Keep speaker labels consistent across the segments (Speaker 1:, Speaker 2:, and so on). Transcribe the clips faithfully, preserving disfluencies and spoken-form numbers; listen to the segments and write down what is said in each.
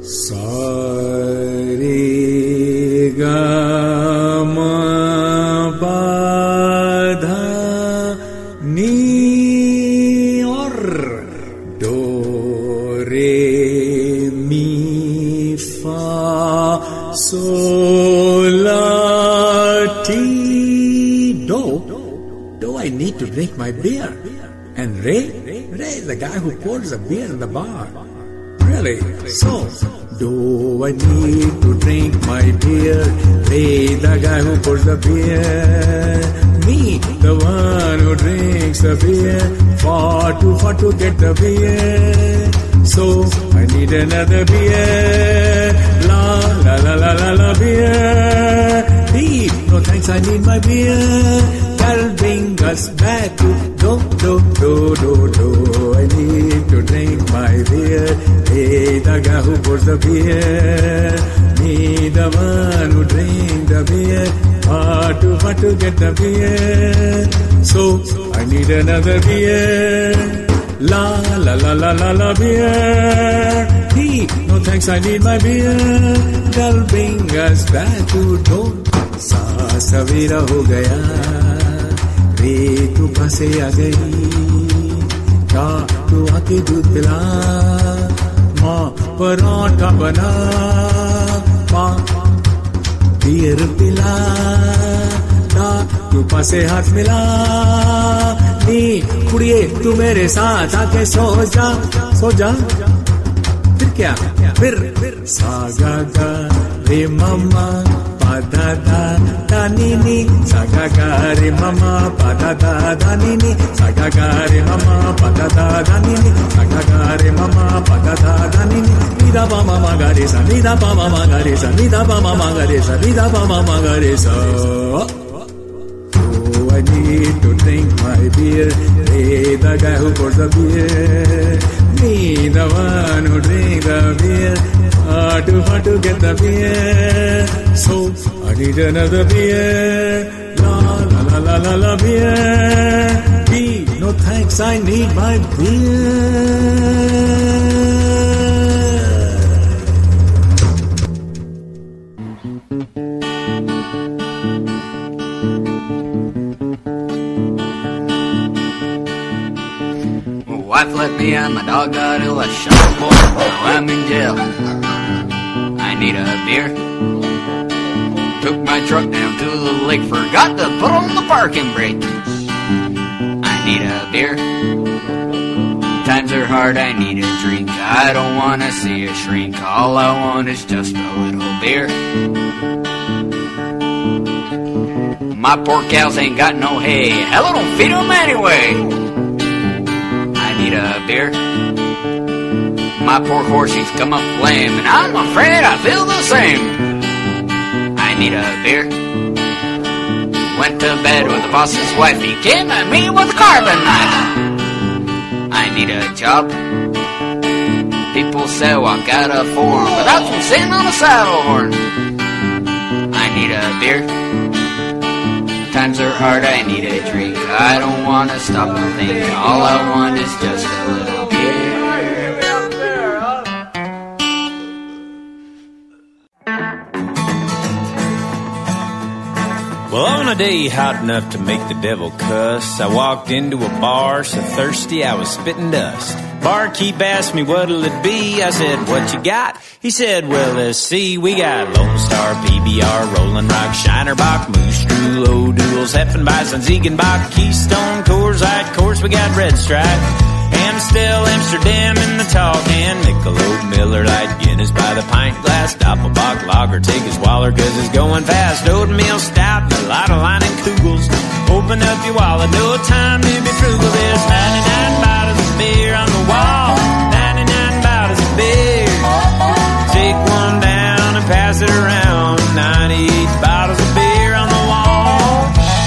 Speaker 1: Sare ga ma pa dha ni or do re mi fa sol la ti do. Do I need to drink my beer? And Ray? Ray is the guy who pours the beer in the bar. Really? So, do I need to drink my beer? Ray, the guy who pours the beer. Me, the one who drinks the beer. Far too far to get the beer. So, I need another beer. La, la, la, la, la, la, beer. Beep, no thanks, I need my beer. That'll bring us back to do, do, do, do, do. I need to drink my beer. Hey, the guy who pours the beer. Me, the one who drinks the beer. Far too far to get the beer. So, I need another beer. La, la, la, la, la, la, beer. Hey, no thanks, I need my beer. That'll bring us back to do. Sa, savira ho gaya. रे तू फंसे आ गई क्या तू आके दूध पिला माँ पराठा बना माँ बियर पिला ता तू फंसे हाथ मिला नी कुड़िए तू मेरे साथ आके सो जा सो जा फिर क्या फिर सागा गा रे मम्मा da da da ni ni sa ga ga re mama pa da da da ni ni sa ga ga re mama pa da da da ni ni sa ga ga re mama pa da da da ni ni ni da pa ma ma ga re sa ni da pa ma ma ga re sa ni da pa ma ma ga re sa ni da pa ma ma ga re sa. Oh, I need to drink my beer. Hey, the guy who pours the beer. Me, the one who drinks the beer. Hard to hard to get the beer. So I need another beer. La la la la la la beer. B, no thanks, I need my beer.
Speaker 2: Wife left me and my dog got ill. I shot the boy, now I'm in jail. I need a beer. Took my truck down to the lake, forgot to put on the parking brake. I need a beer. Times are hard, I need a drink. I don't wanna see a shrink. All I want is just a little beer. My poor cows ain't got no hay. Hell, I don't feed them anyway. I need a beer. My poor horse, he's come up lame, and I'm afraid I feel the same. I need a beer. Went to bed with the boss's wife. He came at me with a carving knife. I need a job. People say walk out of form, but that's from sitting on a saddle horn. I need a beer. Times are hard, I need a drink. I don't wanna stop and think. All I want is just a little beer.
Speaker 3: Well, on a day hot enough to make the devil cuss, I walked into a bar so thirsty I was spitting dust. Barkeep asked me what'll it be. I said, what you got? He said, well, let's see. We got Lone Star, P B R, Rolling Rock, Shinerbach, Moose, Drew, O'Doul's, Heffenbeiss, and Ziegenbach, Keystone, Coors Light, course we got Red Stripe, Amstel, Amsterdam in the tall can, Michelob, Miller Lite, Guinness by the pint glass, Doppelbock, Lager, take his Waller cause it's going fast, oatmeal stout, a lot of line and Kugels. Open up your wallet, no time to be frugal. There's ninety-nine bottles of beer on the wall, ninety-nine bottles of beer. Take one down and pass it around, ninety-eight bottles of beer on the wall.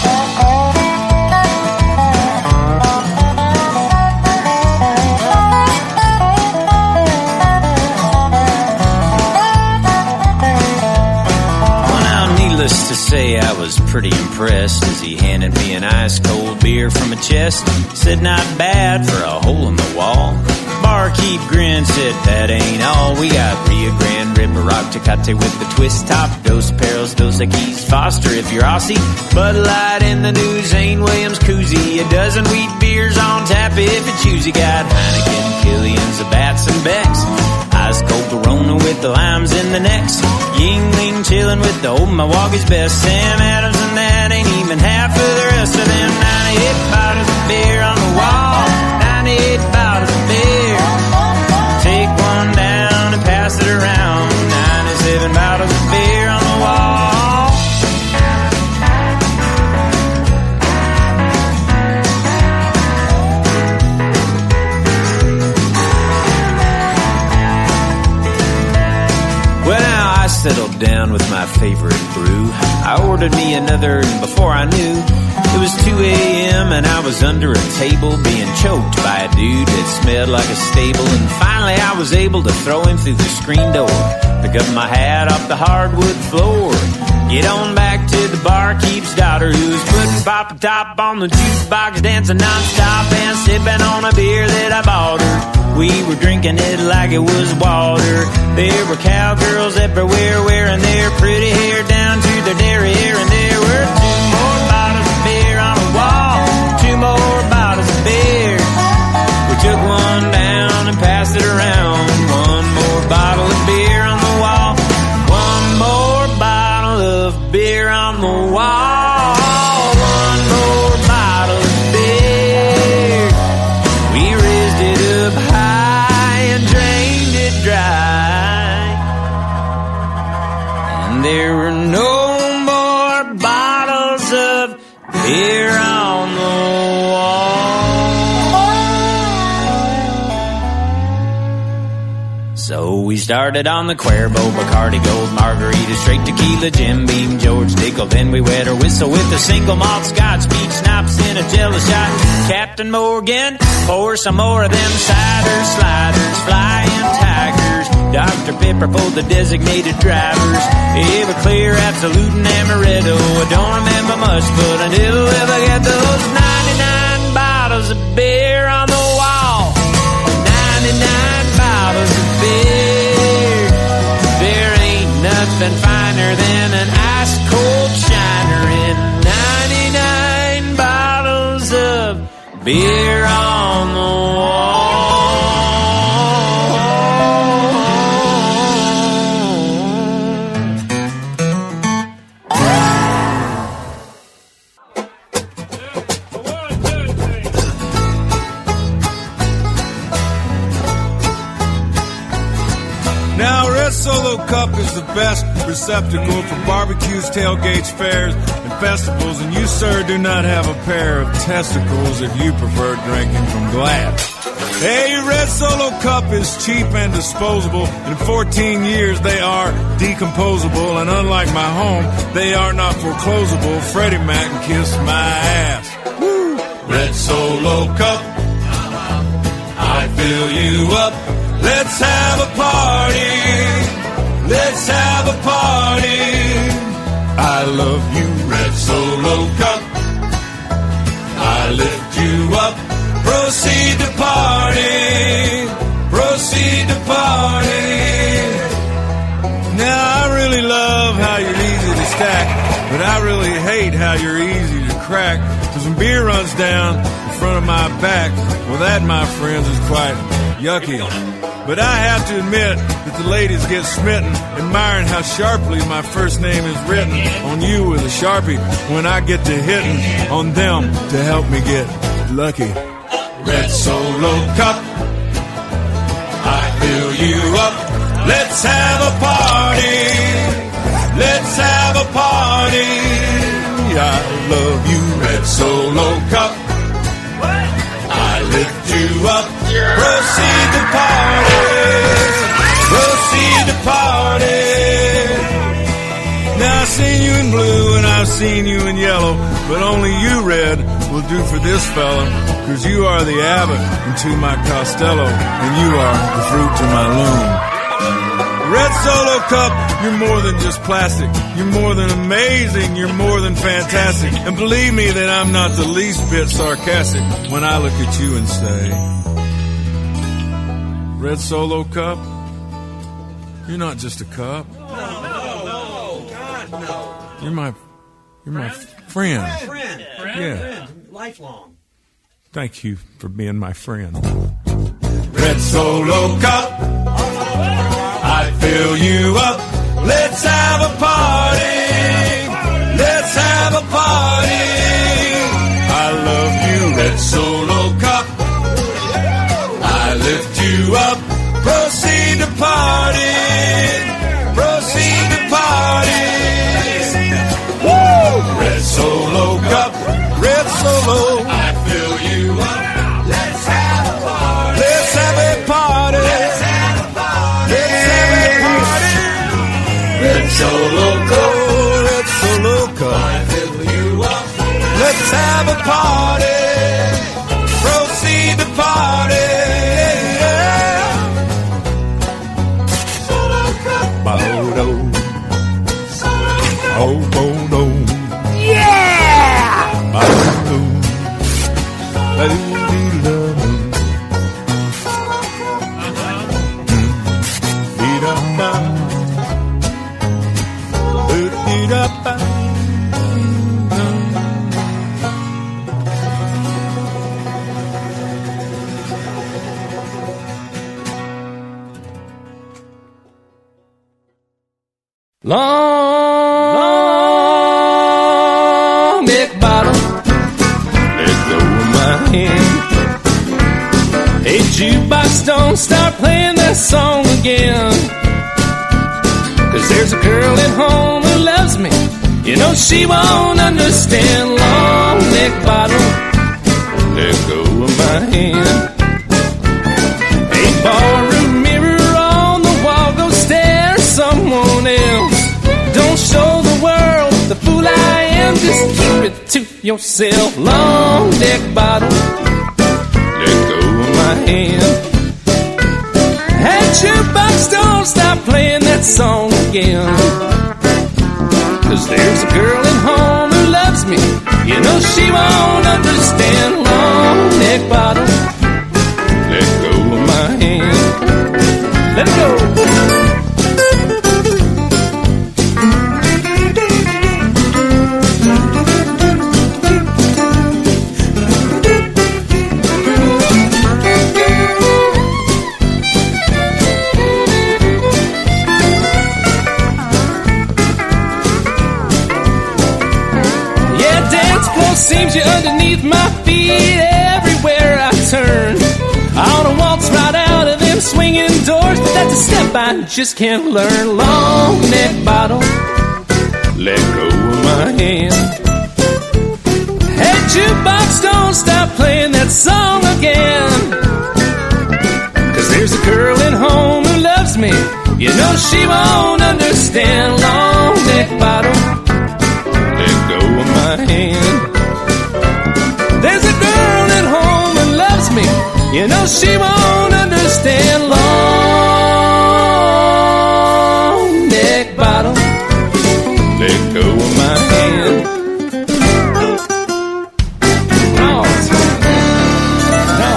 Speaker 3: Well, now, needless to say, I was pretty impressed as he handed me an ice-cold beer from a chest. Said, not bad for a hole in the wall. Barkeep grinned, said, that ain't all. We got Rio Grande Ciroc, Tecate with the twist top. Dos Perils, Dos Equis, Foster if you're Aussie. Bud Light in the new Zane Williams koozie. A dozen wheat beers on tap if you choose. You got Heineken, Killian's, Bats and Becks. Ice cold Corona with the limes in the necks. Yingling chillin' with the old Milwaukee's best. Sam Adams and that ain't even half of the rest of them. ninety-eight bottles of beer on the wall. ninety-eight bottles of beer. Take one down and pass it around. ninety-seven bottles of beer on the wall. Well, now I settled down with my favorite brew. I ordered me another, and before I knew, it was two a.m. and I was under a table being choked by a dude that smelled like a stable. And finally I was able to throw him through the screen door, pick up my hat off the hardwood floor, get on back to the barkeep's daughter, who was putting Papa Top on the jukebox, dancing non-stop and sipping on a beer that I bought her. We were drinking it like it was water. There were cowgirls everywhere wearing their pretty hair down to their derriere. And there were two more bottles of beer on the wall. Two more bottles of beer. We took one down and passed it around. One more bottle of beer on the wall. One more bottle of beer on the wall. One more bottle of beer. We raised it up high and drained it dry. And there were no more bottles of beer on the wall. So we started on the Cuervo, Bacardi Gold, Margarita, straight tequila, Jim Beam, George Dickel. Then we wet our whistle with a single malt scotch, beach schnapps in a jello shot. Captain Morgan, pour some more of them cider sliders, flying tigers. Doctor Pepper for the designated drivers. Everclear, Absolute, and Amaretto. I don't remember much, but I never ever get those ninety-nine bottles of beer on the wall. ninety-nine bottles of beer. There ain't nothing finer than an ice cold shiner in ninety-nine bottles of beer on the wall.
Speaker 4: Now, Red Solo Cup is the best receptacle for barbecues, tailgates, fairs, and festivals, and you, sir, do not have a pair of testicles if you prefer drinking from glass. Hey, Red Solo Cup is cheap and disposable. In fourteen years, they are decomposable, and unlike my home, they are not foreclosable. Freddie Mac can kiss my ass. Woo! Red Solo Cup, I fill you up. Let's have a party. Let's have a party. I love you, Red Solo Cup. I lift you up. Proceed to party. Proceed to party. Now, I really love how you're easy to stack, but I really hate how you're easy to crack. Cause when beer runs down in front of my back, well, that, my friends, is quite yucky. But I have to admit that the ladies get smitten, admiring how sharply my first name is written on you with a Sharpie when I get to hitting on them to help me get lucky. Red Solo Cup, I fill you up. Let's have a party. Let's have a party. I love you, Red Solo Cup. I lift you up. Proceed to party. Proceed to party. Now I've seen you in blue and I've seen you in yellow, but only you, Red, will do for this fella. Cause you are the Abbott to my Costello, and you are the fruit to my loom. Red Solo Cup, you're more than just plastic. You're more than amazing. You're more than fantastic. And believe me that I'm not the least bit sarcastic when I look at you and say, Red Solo Cup, You're not just a cup.
Speaker 1: No, no, no, God, no.
Speaker 4: You're my, you're my friend.
Speaker 1: Friend, friend,
Speaker 4: Yeah.
Speaker 1: friend, lifelong.
Speaker 4: Thank you for being my friend. Red Solo Cup, I fill you up. Let's have a party. Let's have a party. I love you, Red Solo Cup. I lift you up. Proceed to party. Proceed to party. Woo! Red Solo Cup. Red Solo. I fill you up. Let's have a party. Let's have a party. Let's have a party. Let's have a party. Red Solo Cup. Red Solo Cup. I fill you up. Let's have a party. Proceed to party. Solo Cup. Bo-do. Solo Cup. Oh, bo-do. Yeah! Bo-do. Ba-do-dee-da-do. Dee-da-ba. Dee-da-ba.
Speaker 5: Long neck bottle, let go of my hand. Hey, jukebox, don't start playing that song again. Cause there's a girl at home who loves me. You know she won't understand. Long neck bottle, let go of my hand. Hey, barroom mirror on the wall, go stare someone else. Don't show the world the fool I am. Just keep it to yourself. Long neck bottle, let go of my hand. Hey, jukebox, don't stop playing that song again. Cause there's a girl at home who loves me. You know she won't understand. Long neck bottle, let go of my hand. Let it go. Seems you're underneath my feet everywhere I turn. I ought to waltz right out of them swinging doors, but that's a step I just can't learn. Long neck bottle, let go of my hand. Hey, jukebox, don't stop playing that song again. Cause there's a girl at home who loves me. You know she won't understand. Long neck bottle, let go of my hand. There's a girl at home who loves me. You know she won't understand. Long neck bottle, let go of my hand. No. No.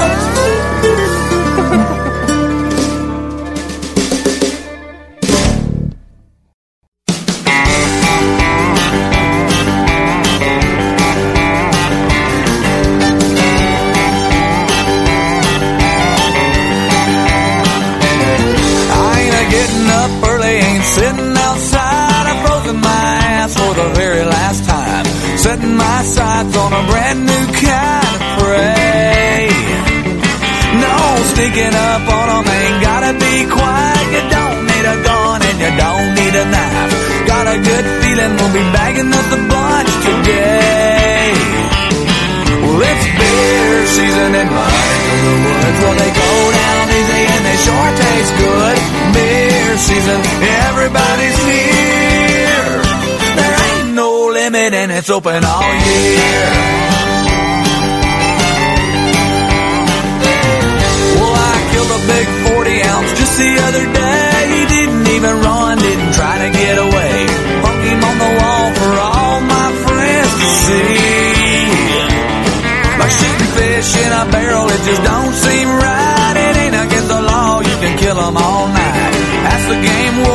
Speaker 6: Sitting outside, I've frozen my ass for the very last time. Setting my sights on a brand new kind of prey. No sneaking up on them, ain't gotta be quiet. You don't need a gun and you don't need a knife. Got a good feeling we'll be bagging up the bunch today. Well, it's beer season and running through the woods. Well, they go down easy and they sure taste good. Beer season, everybody's here. There ain't no limit and it's open all year. Well, I killed a big forty ounce just the other day. He didn't even run, didn't try to get away. Hung him on the wall for all my friends to see. Like shooting fish in a barrel, it just don't seem right. It ain't against the law, you can kill them all night. That's the game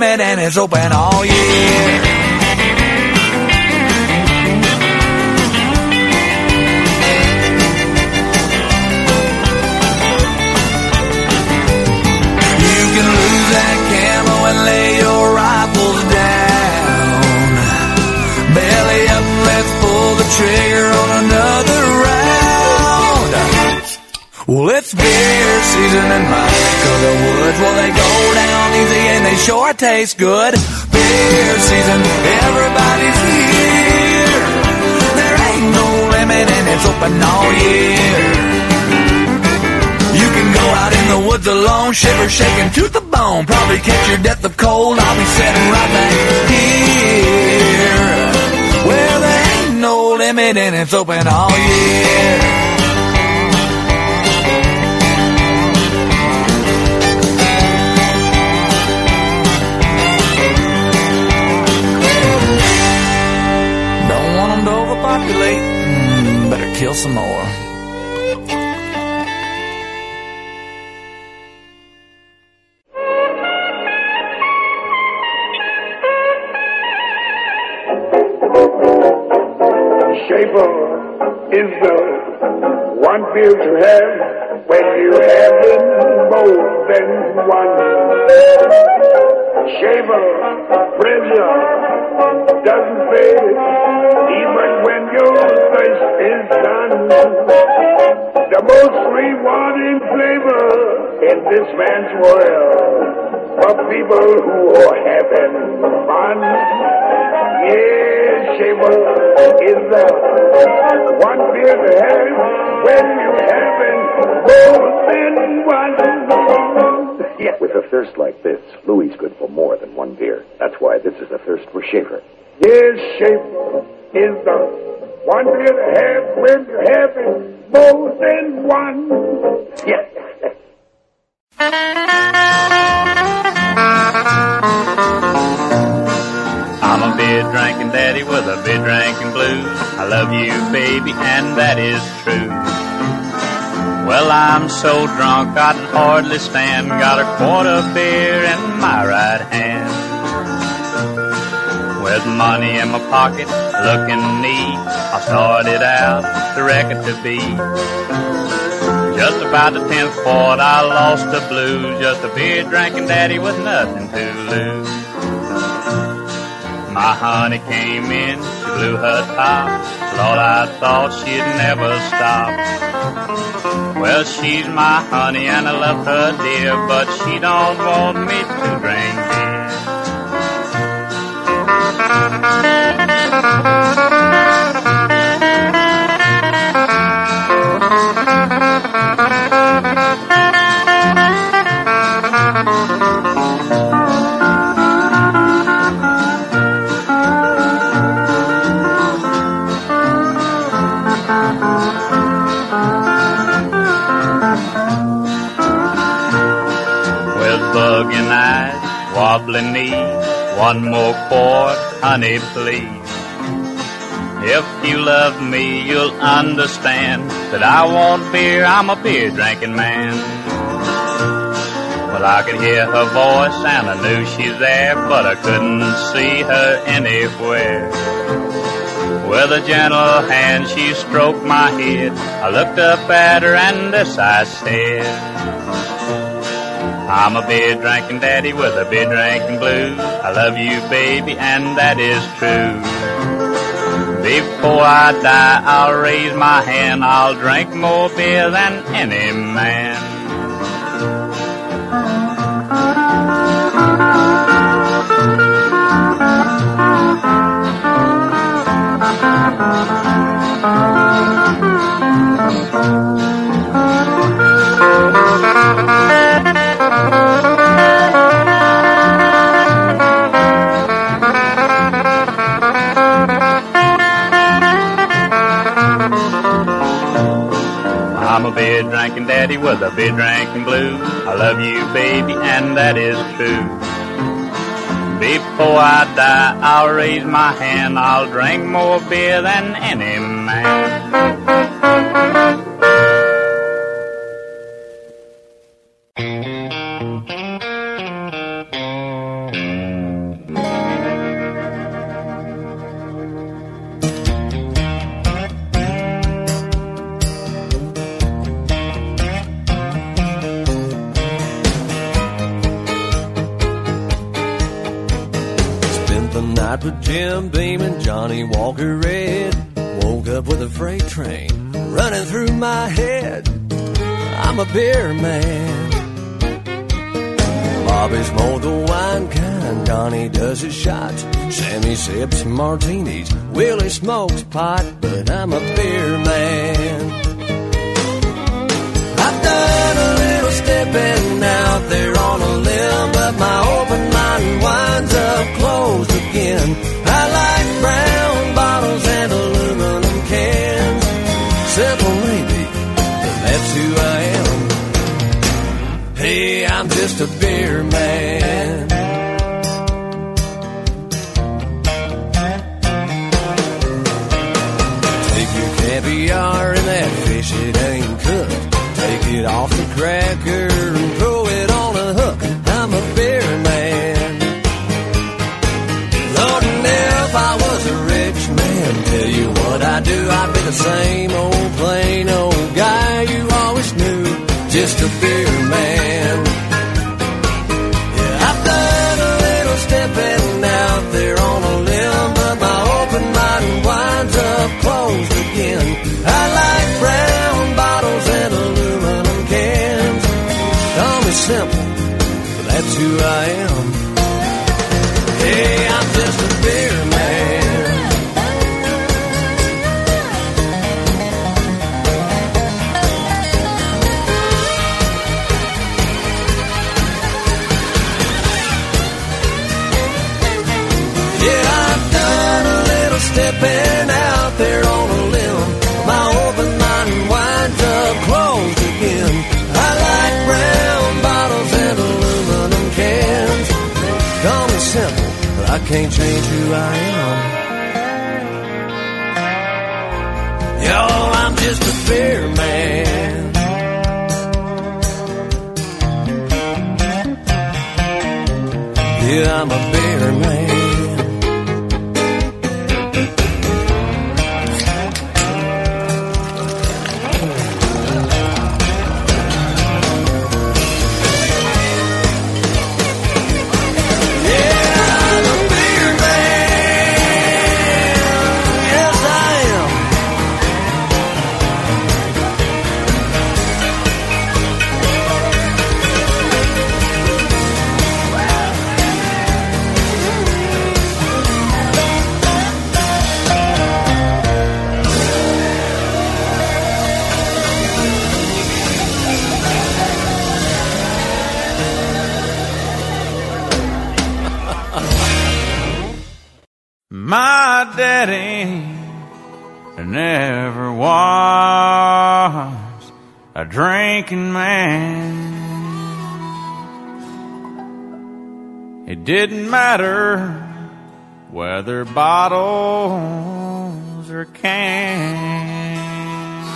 Speaker 6: limit and it's open all year. You can lose that camo and lay your rifles down. Belly up, let's pull the trigger on another round. Well, it's beer season in my neck of the woods. Well, they go down easy and they sure taste good. Beer season, everybody's here. There ain't no limit and it's open all year. You can go out in the woods alone, shiver, shaking to the bone. Probably catch your death of cold. I'll be sitting right back here. Well, there ain't no limit and it's open all year. Overpopulate, mm, better kill some more.
Speaker 7: Shaper is the one beer to have when you have more than one. Shaper, pressure doesn't fade, even when your thirst is done. The most rewarding flavor in this man's world for people who are having fun. Yeah, Shaver is the one beer to have when you're having more than one.
Speaker 8: Yeah, with a thirst like this, Louis' good for more than one beer. That's why this is a thirst for Schaefer.
Speaker 7: Yes, Schaefer is the one beer to have when you're having more than one.
Speaker 8: Yeah.
Speaker 9: I'm a beer drinking daddy with a beer drinking blues. I love you, baby, and that is true. Well, I'm so drunk I can hardly stand. Got a quart of beer in my right hand. With money in my pocket, looking neat, I started out the record to be. Just about the tenth quart, I lost the blues. Just a beer drinking daddy with nothing to lose. My honey came in, she blew her top. Lord, I thought she'd never stop. Well, she's my honey and I love her dear, but she don't want me to drink beer. Bugging eyes, wobbling knees, one more quart, honey, please. If you love me, you'll understand that I want beer, I'm a beer drinking man. Well, I could hear her voice and I knew she's there, but I couldn't see her anywhere. With a gentle hand she stroked my head. I looked up at her and this I said, I'm a beer drinking daddy with a beer drinking blues. I love you, baby, and that is true. Before I die, I'll raise my hand. I'll drink more beer than any man. I'm a beer drinking daddy with a beer drinking blues. I love you, baby, and that is true. Before I die, I'll raise my hand. I'll drink more beer than any man.
Speaker 5: night with Jim Beam and Johnny Walker Red. Woke up with a freight train running through my head. I'm a beer man. Bobby's more the wine kind, Donnie does his shots, Sammy sips martinis, Willie smokes pot, but I'm a beer man. I've done a little stepping out there on a limb, but my open mind winds up closed again. I like brown bottles and aluminum cans. Simple maybe, but that's who I am. Hey, I'm just a beer man. Take your caviar and that fish, it ain't cooked. Take it off the cracker and throw it on a hook. I'm a beer man. Lord, and if I was a rich man, tell you what I'd do, I'd be the same old plain old guy you always knew. Just a beer man. Yeah, I've done a little stepping out there on a limb, but my open mind winds up closed again. I like brown bottles and aluminum cans. Call me simple, but that's who I am. Hey, I'm just a beer man. Stepping out there on a limb, my open mind winds up closed again. I like brown bottles and aluminum cans. Call me simple, but I can't change who I am. Yo, I'm just a beer man. Yeah, I'm a beer man.
Speaker 4: My daddy never was a drinking man. It didn't matter whether bottles or cans.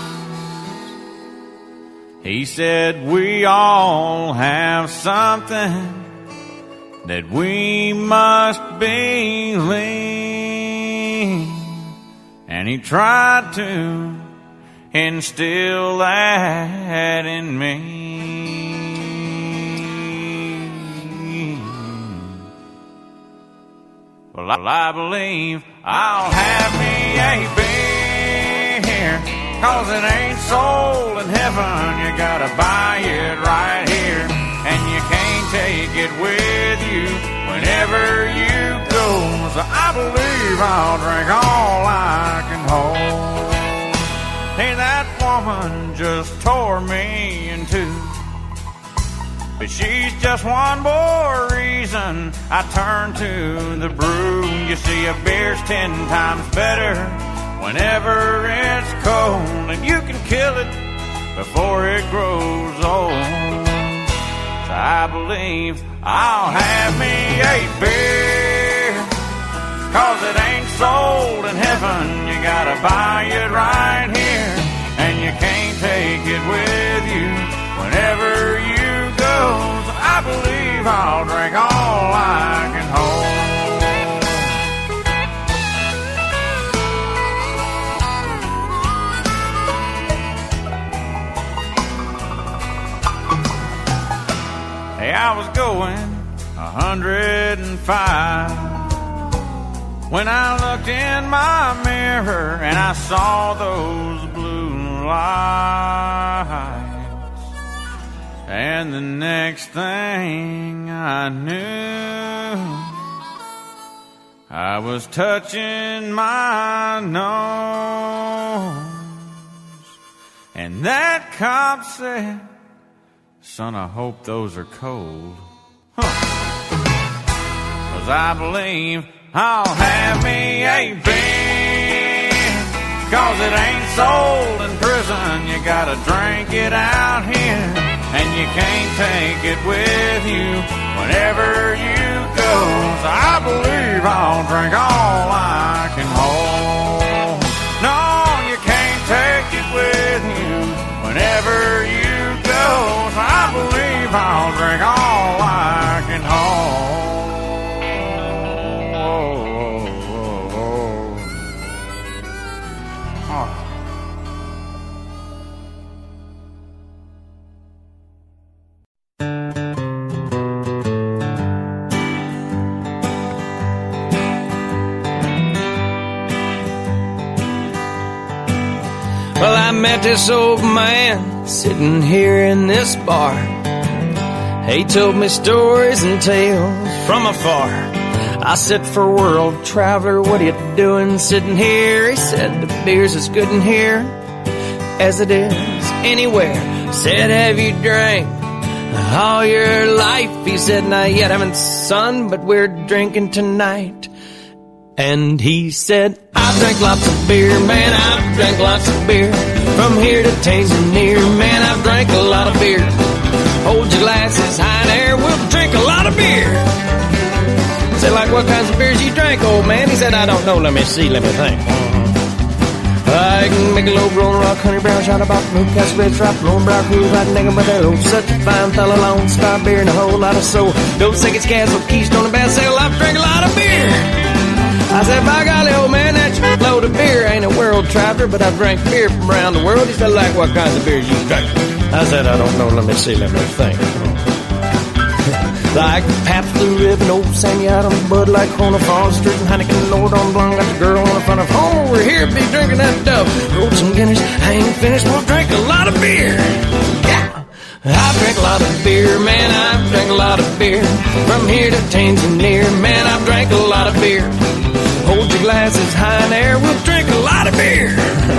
Speaker 4: He said we all have something that we must believe, and he tried to instill that in me. Well, I believe I'll have me a beer, 'cause it ain't sold in heaven. You gotta buy it right here, and you can't take it with you whenever you go. So I believe I'll drink all I can hold. Hey, that woman just tore me in two, but she's just one more reason I turn to the brew. You see, a beer's ten times better whenever it's cold, and you can kill it before it grows old. So I believe I'll have me a beer, 'cause it ain't sold in heaven. You gotta buy it right here, and you can't take it with you whenever you go. So I believe I'll drink all I can hold. Hey, I was going a hundred and five
Speaker 3: when I looked in my mirror and I saw those blue lights. And the next thing I knew, I was touching my nose. And that cop said, son, I hope those are cold. Huh. 'Cause I believe I'll have me a beer. 'Cause it ain't sold in prison, you gotta drink it out here. And you can't take it with you whenever you go. So I believe I'll drink all I can hold. No, you can't take it with you whenever you go. So I believe I'll drink all I can hold.
Speaker 5: Well, I met this old man sitting here in this bar. He told me stories and tales from afar. I said, for world traveler, what are you doing sitting here? He said, the beer's as good in here as it is anywhere. Said, have you drank all your life? He said, not yet, I haven't, son, but we're drinking tonight. And he said, I've drank lots of beer, man, I've drank lots of beer. From here to Tanzania, man, I've drank a lot of beer. Hold your glasses high in air, we'll drink a lot of beer. Said, like, what kinds of beers you drank, old man? He said, I don't know, let me see, let me think. I can make a low roll rock, honey brown, shot about Newcastle, red strap, lone brown cruise, riding nigga with that old, such a fine fella, lone star beer and a whole lot of soul. Don't think it's Castle, Keystone, and Bass Sail, I've drank a lot of beer. I said, by golly, old man, that load of beer ain't a world traveler, but I've drank beer from around the world. He said, like, what kinds of beers you drink? I said, I don't know, let me see, let me think. Like Pabst Blue Ribbon, Old Sammy Adams, Bud Light, Corona, Foster, and Heineken, Lord on Blanc, got the girl on the front of home over here, be drinking that Dove. Rolled some Guinness, I ain't finished, we'll drink a lot of beer. Yeah! I've drank a lot of beer, man, I've drank a lot of beer. From here to Tanzania, man, I've drank a lot of beer. Hold your glasses high in air, we'll drink a lot of beer.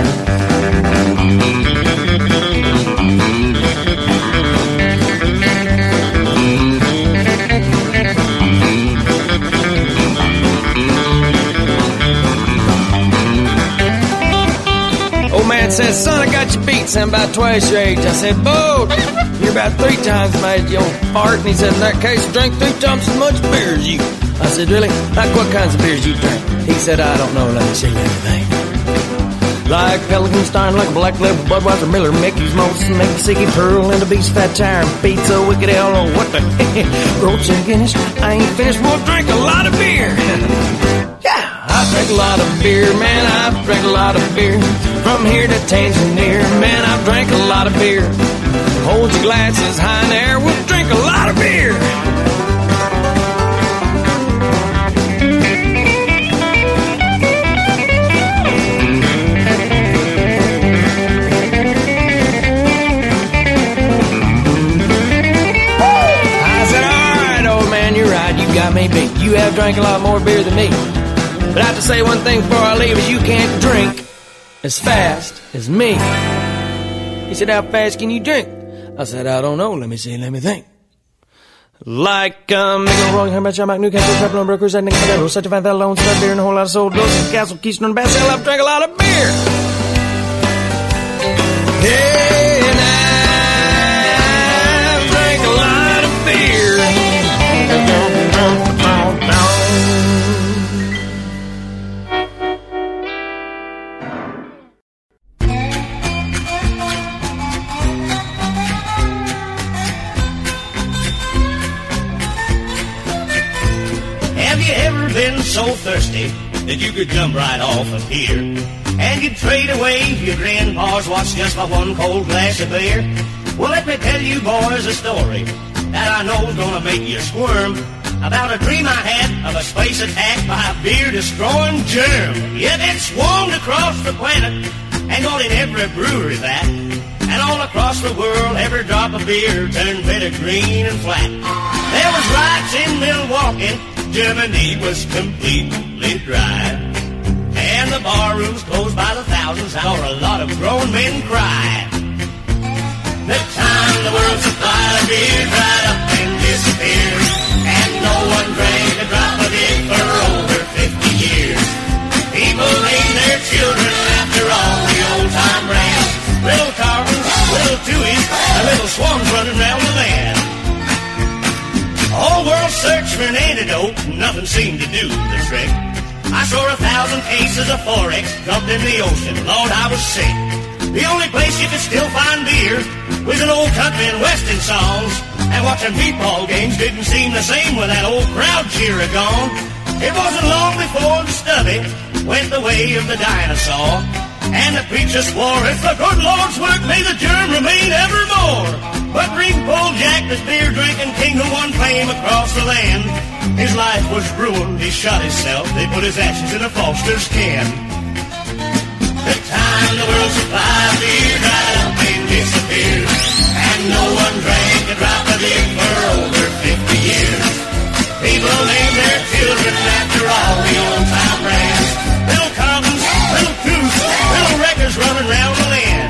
Speaker 5: Old man says, son, I got you beat, son, about twice your age. I said, Bo, you're about three times my age, you old fart. And he said, in that case, drink three times as much beer as you. I said, really? Like, what kinds of beers you drink? He said, I don't know, let me see anything. Like Pelican Stein, like a Black Label, Budweiser, Miller, Mickey's, Molson, Mississippi, Pearl, and the Beast, Fat Tire, Pizza, Wicked Ale, oh, what the heck? Roach and Guinness, I ain't finished, we'll drink a lot of beer. Yeah, I drink a lot of beer, man, I've drank a lot of beer. From here to Tanzania, man, I've drank a lot of beer. Hold your glasses high in air, we'll drink a lot of beer. Got me beat. You have drank a lot more beer than me. But I have to say one thing before I leave is you can't drink as fast as me. He said, how fast can you drink? I said, I don't know. Let me see. Let me think. Like, um, Nigga Rolling, Hermit, John Mac, Newcastle, Peppermint, Brokers, and Nigga, such a fine fella, lone star beer, and a whole lot of soul, doses, Castle, Keystone, and Bass Sail. I've drank a lot of beer. Hey, and I've drank a lot of beer.
Speaker 10: Have you ever been so thirsty that you could jump right off of here and you'd trade away your grandpa's watch just for one cold glass of beer? Well, let me tell you boys a story that I know's gonna make you squirm. about a dream I had of a space attack by a beer-destroying germ. Yet it swarmed across the planet and got in every brewery vat. And all across the world, every drop of beer turned bitter green and flat. There was riots in Milwaukee, Germany was completely dry. And the bar rooms closed by the thousands, I saw a lot of grown men cry. The time the world's supply of beer dried up and disappeared, and no one drank a drop of it for over fifty years. People named their children after all the old-time brands. Little Carvins, little Tuies, and little swans running round the land. All world searched for an antidote, nothing seemed to do the trick. I saw a thousand cases of Forex dumped in the ocean. Lord, I was sick. The only place you could still find beer was in old country and western songs. And watching meatball games didn't seem the same with that old crowd cheerer gone. It wasn't long before the stubby went the way of the dinosaur. And the preacher swore, it's the good Lord's work, may the germ remain evermore. But Ringpole Jack, the beer-drinking king who won fame across the land, his life was ruined, he shot himself, they put his ashes in a Foster's can. The time the world's supply of beer dried up and disappeared, and no one drank a drop of it for over fifty years. People named their children after all the old-time brands. Little Collins, little Coos, little wreckers running round the land.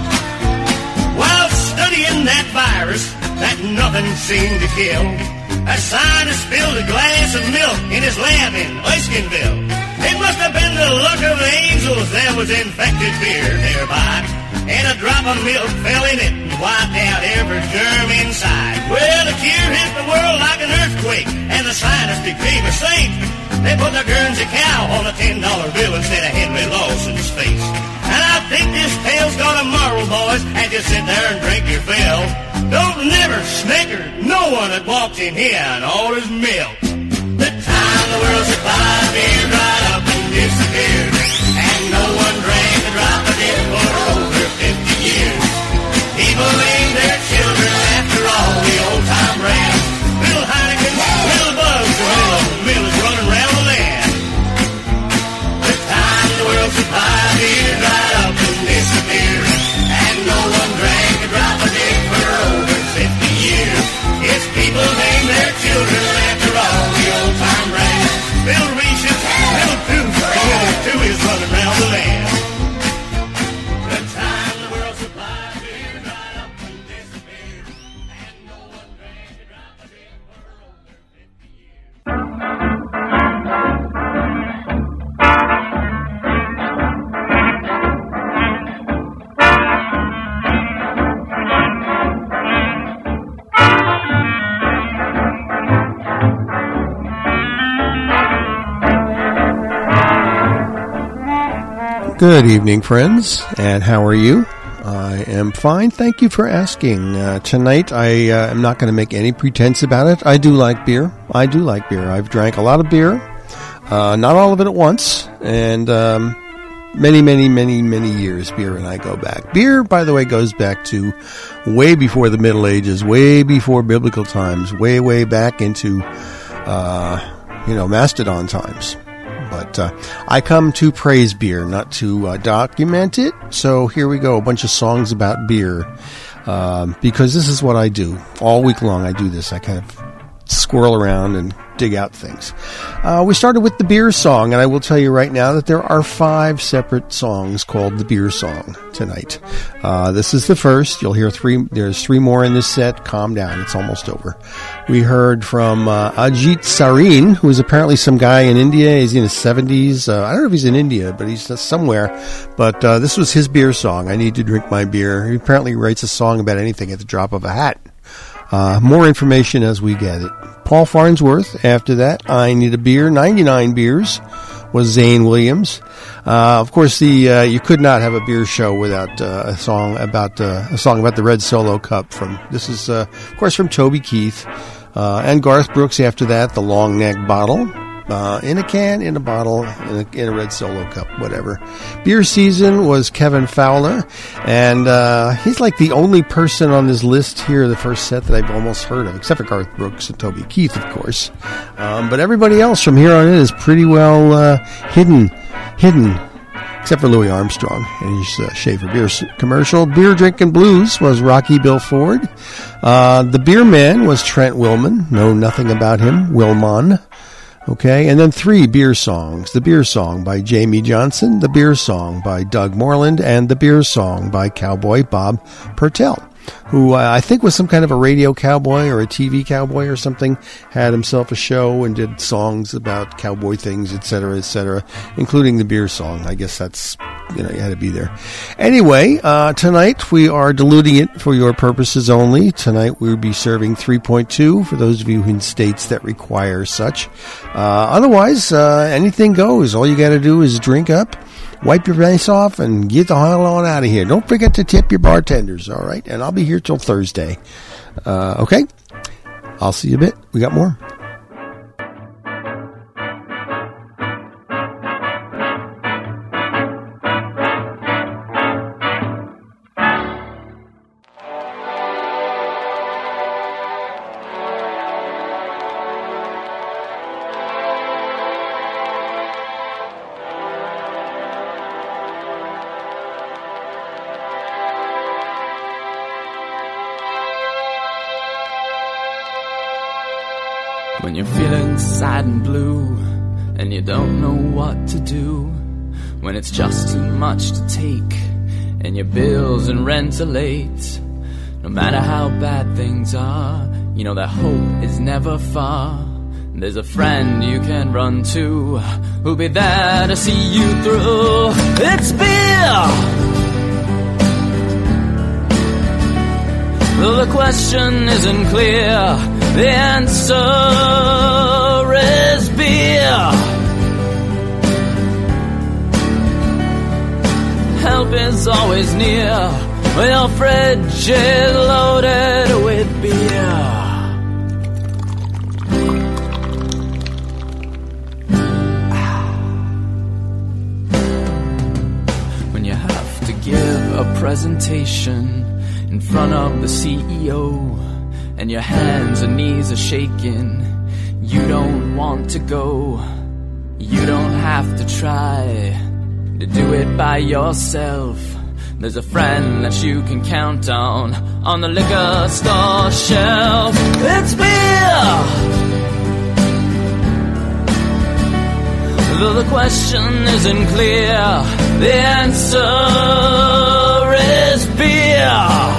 Speaker 10: While studying that virus that nothing seemed to kill, a scientist spilled a glass of milk in his lab in Oiskinville. It must have been the luck of the angels there was infected beer nearby, and a drop of milk fell in it and wiped out every germ inside. Well, the cure hit the world like an earthquake, and the scientist became a saint. They put the Guernsey cow on a ten dollar bill instead of Henry Lawson's face. And I think this tale's got a moral, boys, and just sit there and drink your fill. Don't never snicker no one that walks in here and orders milk. The time the world's supply of beer dried up and disappeared, and no one drank a drop of it for over fifty years. People named their children after all the old-time brands. Little Heineken, little Bugs, little Miller's running around the land. The time the world's supply of beer dried up and disappeared, and no one drank a drop of it for over fifty years. It's people named their children after all the old-time brands. Little Reese's, little Tooth, and little Tuies running around the land. The time the world's supply of beer dried up and disappeared, and no one drank a drop of it for over fifty years.
Speaker 11: Good evening, friends, and how are you? I am fine. Thank you for asking. Uh, tonight, I uh, am not going to make any pretense about it. I do like beer. I do like beer. I've drank a lot of beer, uh, not all of it at once, and um, many, many, many, many years beer and I go back. Beer, by the way, goes back to way before the Middle Ages, way before biblical times, way, way back into, uh, you know, Mastodon times. But uh, I come to praise beer, not to uh, document it. So here we go, a bunch of songs about beer. Um, because this is what I do. All week long I do this. I kind of squirrel around and dig out things. Uh, we started with the beer song, and I will tell you right now that there are five separate songs called the beer song tonight. Uh, this is the first. You'll hear three. There's three more in this set. Calm down. It's almost over. We heard from uh, Ajit Sareen, who is apparently some guy in India. He's in his seventies. Uh, I don't know if he's in India, but he's somewhere. But uh, this was his beer song, I Need to Drink My Beer. He apparently writes a song about anything at the drop of a hat. Uh, more information as we get it. Paul Farnsworth, after that, I Need a Beer. ninety-nine Beers was Zane Williams. Uh, of course, the uh, you could not have a beer show without uh, a song about uh, a song about the Red Solo Cup. From this is, uh, of course, from Toby Keith uh, and Garth Brooks. After that, the Long Neck Bottle. Uh, in a can, in a bottle, in a, in a red Solo cup, whatever. Beer season was Kevin Fowler, and uh, he's like the only person on this list here, the first set that I've almost heard of, except for Garth Brooks and Toby Keith, of course. Um, but everybody else from here on in is pretty well uh, hidden, hidden, except for Louis Armstrong and his uh, Schaefer Beer commercial. Beer Drinking Blues was Rocky Bill Ford. Uh, the Beer Man was Trent Willman. Know nothing about him. Willman. Okay, and then three beer songs. The Beer Song by Jamie Johnson, The Beer Song by Doug Moreland, and The Beer Song by Cowboy Bob Pertell, who uh, I think was some kind of a radio cowboy or a T V cowboy or something, had himself a show and did songs about cowboy things, et cetera, et cetera, including the Beer Song. I guess that's, you know, you had to be there. Anyway, uh, tonight we are diluting it for your purposes only. Tonight we'll be serving three point two for those of you in states that require such. Uh, otherwise, uh, anything goes. All you got to do is drink up, wipe your face off, and get the hell on out of here. Don't forget to tip your bartenders, all right? And I'll be here till Thursday. Uh, okay? I'll see you a bit. We got more.
Speaker 12: When you're feeling sad and blue and you don't know what to do, when it's just too much to take and your bills and rent are late, no matter how bad things are, you know that hope is never far. There's a friend you can run to who'll be there to see you through. It's beer! Though the question isn't clear, the answer is beer. Help is always near when your fridge is loaded with beer. When you have to give a presentation in front of the C E O and your hands and knees are shaking, you don't want to go. You don't have to try to do it by yourself. There's a friend that you can count on on the liquor store shelf. It's beer! Though the question isn't clear, the answer is beer.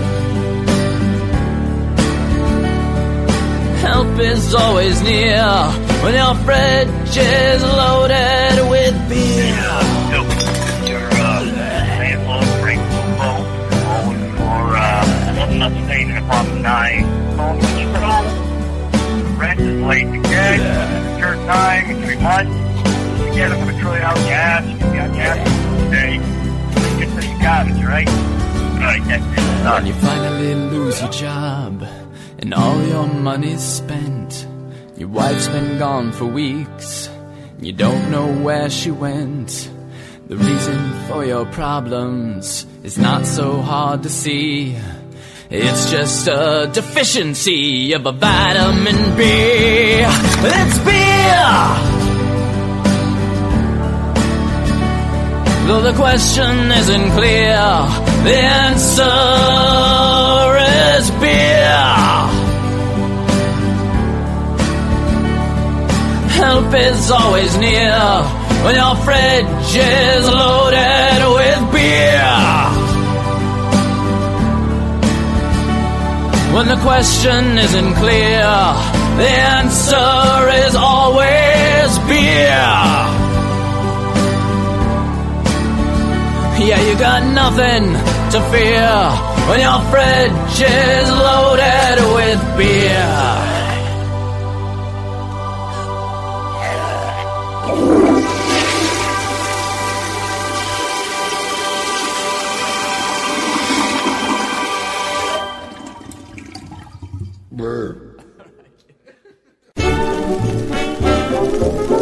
Speaker 12: Help is always near when your fridge is loaded with beer.
Speaker 13: Your uh, landlord brings a phone for uh, something not staying in apartment nine. Phone control. Rent is late again. Your time in three months. You get it for a trillion dollar gas. You got gas today. Good for you got it, right? Right, that's it.
Speaker 12: When you finally lose your job and all your money's spent, your wife's been gone for weeks, you don't know where she went. The reason for your problems is not so hard to see. It's just a deficiency of a vitamin B. It's beer! Though the question isn't clear, the answer is beer. Help is always near when your fridge is loaded with beer. When the question isn't clear, the answer is always beer. Yeah, you got nothing to fear when your fridge is loaded with beer.
Speaker 1: Brr.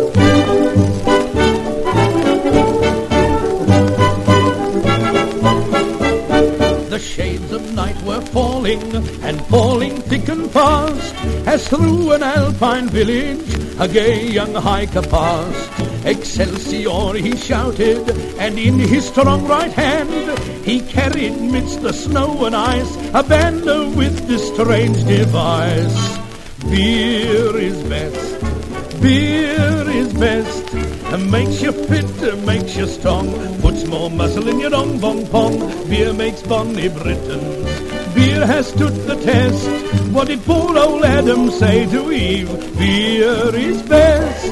Speaker 14: taken fast, as through an alpine village a gay young hiker passed. Excelsior, he shouted, and in his strong right hand he carried midst the snow and ice a banner with this strange device. Beer is best, beer is best, makes you fit, makes you strong, puts more muscle in your dong bong pong. Beer makes bonny Britons, beer has stood the test. What did poor old Adam say to Eve? Beer is best.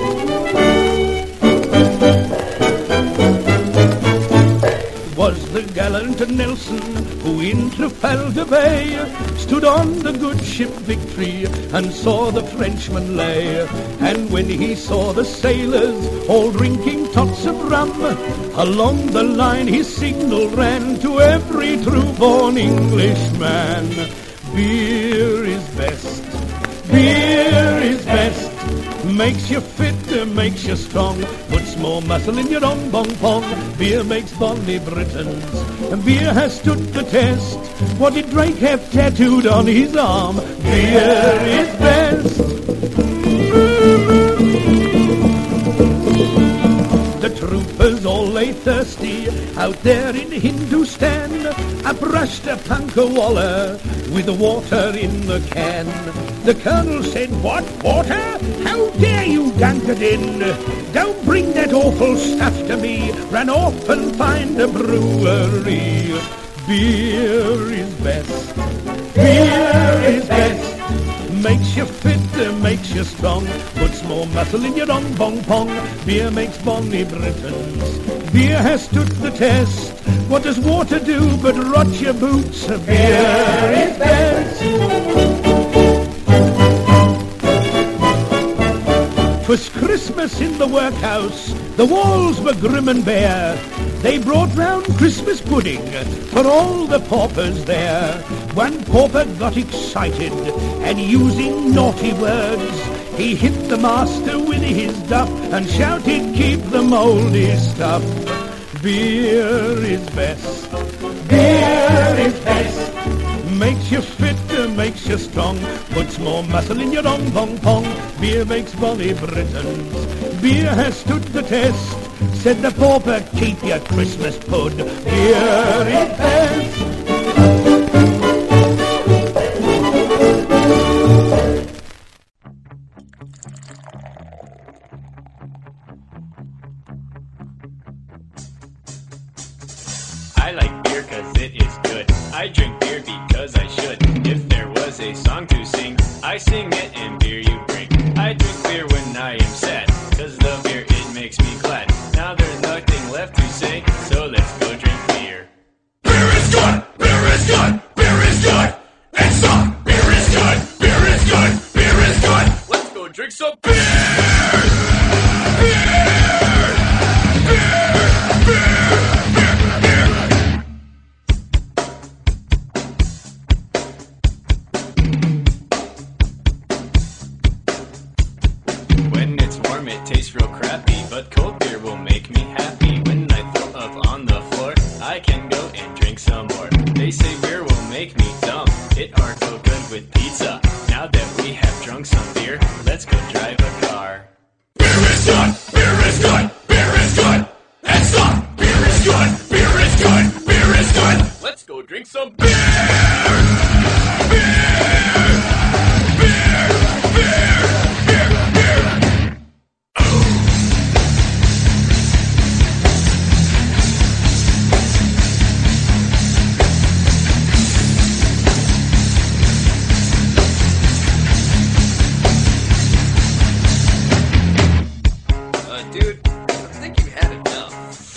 Speaker 14: Was the gallant Nelson who in Trafalgar Bay stood on the good ship Victory and saw the Frenchmen lay. And when he saw the sailors all drinking tots of rum, along the line his signal ran to every true-born Englishman. Beer is best, beer is best, makes you fit, makes you strong, puts more muscle in your dong bong pong. Beer makes bonny Britons, and beer has stood the test. What did Drake have tattooed on his arm? Beer is best. The troopers all lay thirsty out there in Hindustan. I brushed a punka-walla with water in the can. The colonel said, "What, water? How dare you dunk it in? Don't bring that awful stuff to me. Run off and find a brewery." Beer is best, beer is best, makes you fit, makes you strong, puts more muscle in your dong bong pong. Beer makes bonny Britons, beer has stood the test. What does water do but rot your boots? Beer is best. 'Twas Christmas in the workhouse, the walls were grim and bare. They brought round Christmas pudding for all the paupers there. One pauper got excited, and using naughty words, he hit the master with his duff and shouted, "Keep the mouldy stuff." Beer is best, beer is best, makes you fit, makes you strong, puts more muscle in your dong bong pong. Beer makes bonny Britons, beer has stood the test. Said the pauper, "Keep your Christmas pud." Beer is best.
Speaker 3: I like beer cause it is good. I drink beer because I should. If there was a song to sing, I sing it and beer you bring. I drink beer when I am sad, cause the beer it makes me glad. Now there's nothing left to say, so let's go drink beer. Beer is good, beer is good, beer is good. It's on, beer is good, beer is good, beer is good. Let's go drink some beer. Beer, beer, beer, beer, beer. When it's warm, it tastes real crappy, but cold beer will make me happy. When I throw up on the floor, I can go and drink some more. They say beer will make me dumb. It aren't so good with pizza. Now that we have drunk some beer, let's go drive a car. Beer is good, beer is good, beer is good. And stop, beer is good, beer is good, beer is good. Let's go drink some beer. Beer, beer, beer, beer, beer. Dude, I think you had enough.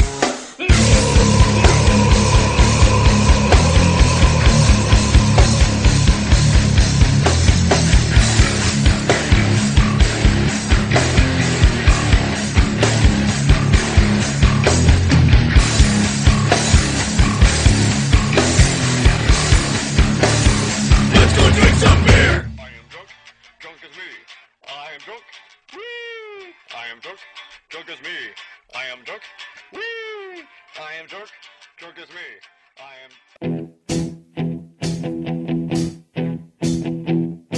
Speaker 3: Let's go drink some beer.
Speaker 15: I am drunk, drunk as me. I am drunk. Whee! I am drunk, drunk as me. I am drunk. Whee! I am drunk, drunk as me. I am.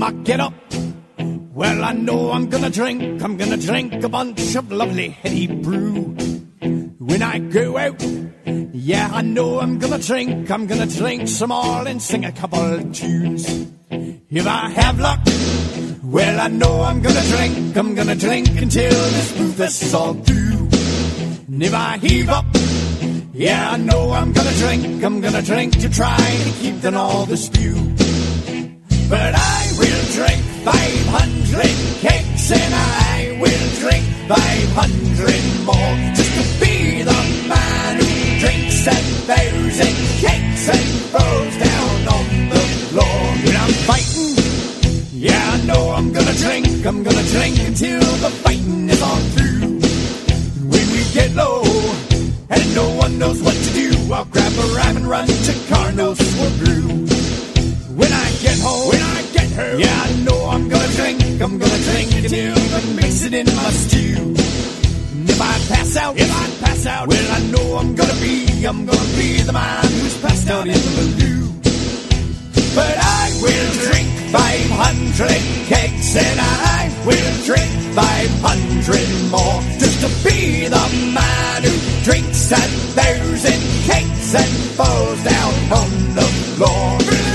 Speaker 14: my get up? Well, I know I'm gonna drink. I'm gonna drink a bunch of lovely heady brew. When I go out, yeah, I know I'm gonna drink. I'm gonna drink some more and sing a couple of tunes. If I have luck, well, I know I'm gonna drink. I'm gonna drink until this booth is all through. And if I heave up, yeah, I know I'm gonna drink. I'm gonna drink to try to keep down all the spew. But I will drink five hundred cakes and I will drink five hundred more just to be the man who drinks a thousand cakes and throws down on the floor. When I'm fighting, yeah, I know I'm gonna drink. I'm gonna drink until the fighting is on through. When we get low and no one knows what to do, I'll grab a rhyme and run to Carnos for brew. When I get home, when I get home, yeah, I know I'm gonna drink. I'm gonna drink until I mix it in my stew. And if I pass out, if I pass out, well, I know I'm gonna be, I'm gonna be the man who's passed out in the loo. But I will drink five hundred cakes and I will drink five hundred more just to be the man who drinks a thousand cakes and falls down on the floor.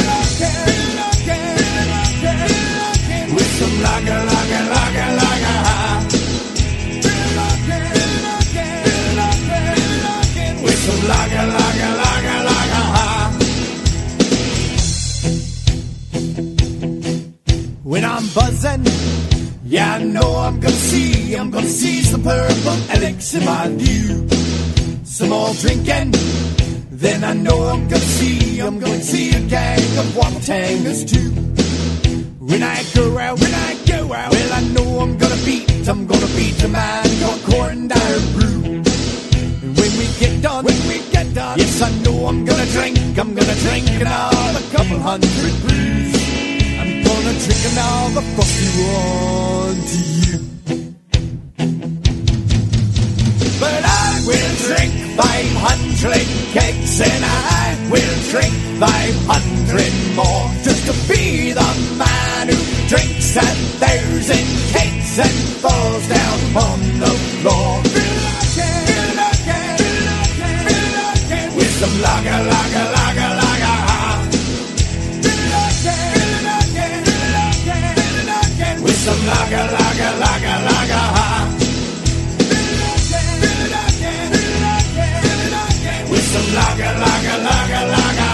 Speaker 14: With some lager, lager, lager, lager. With some lager, lager, lager, lager. When I'm buzzing, yeah, I know I'm gonna see, I'm gonna see some purple Alex in my view. Some more drinking, then I know I'm gonna see, I'm gonna see a gang of Wamatangers too. When I go out, when I go out, well, I know I'm gonna beat, I'm gonna beat a man called Corn Dyer Brew. And when we get done, when we get done, yes, I know I'm gonna drink, I'm gonna drink another couple hundred brews. I'm gonna drink another frosty one to you. But I will drink five hundred cakes and I will drink five hundred more just to be the man who drinks a thousand cakes and falls down on the floor. With some lager, lager, lager, lager. With some lager, lager, lager, lager. With some lager, lager, lager, lager.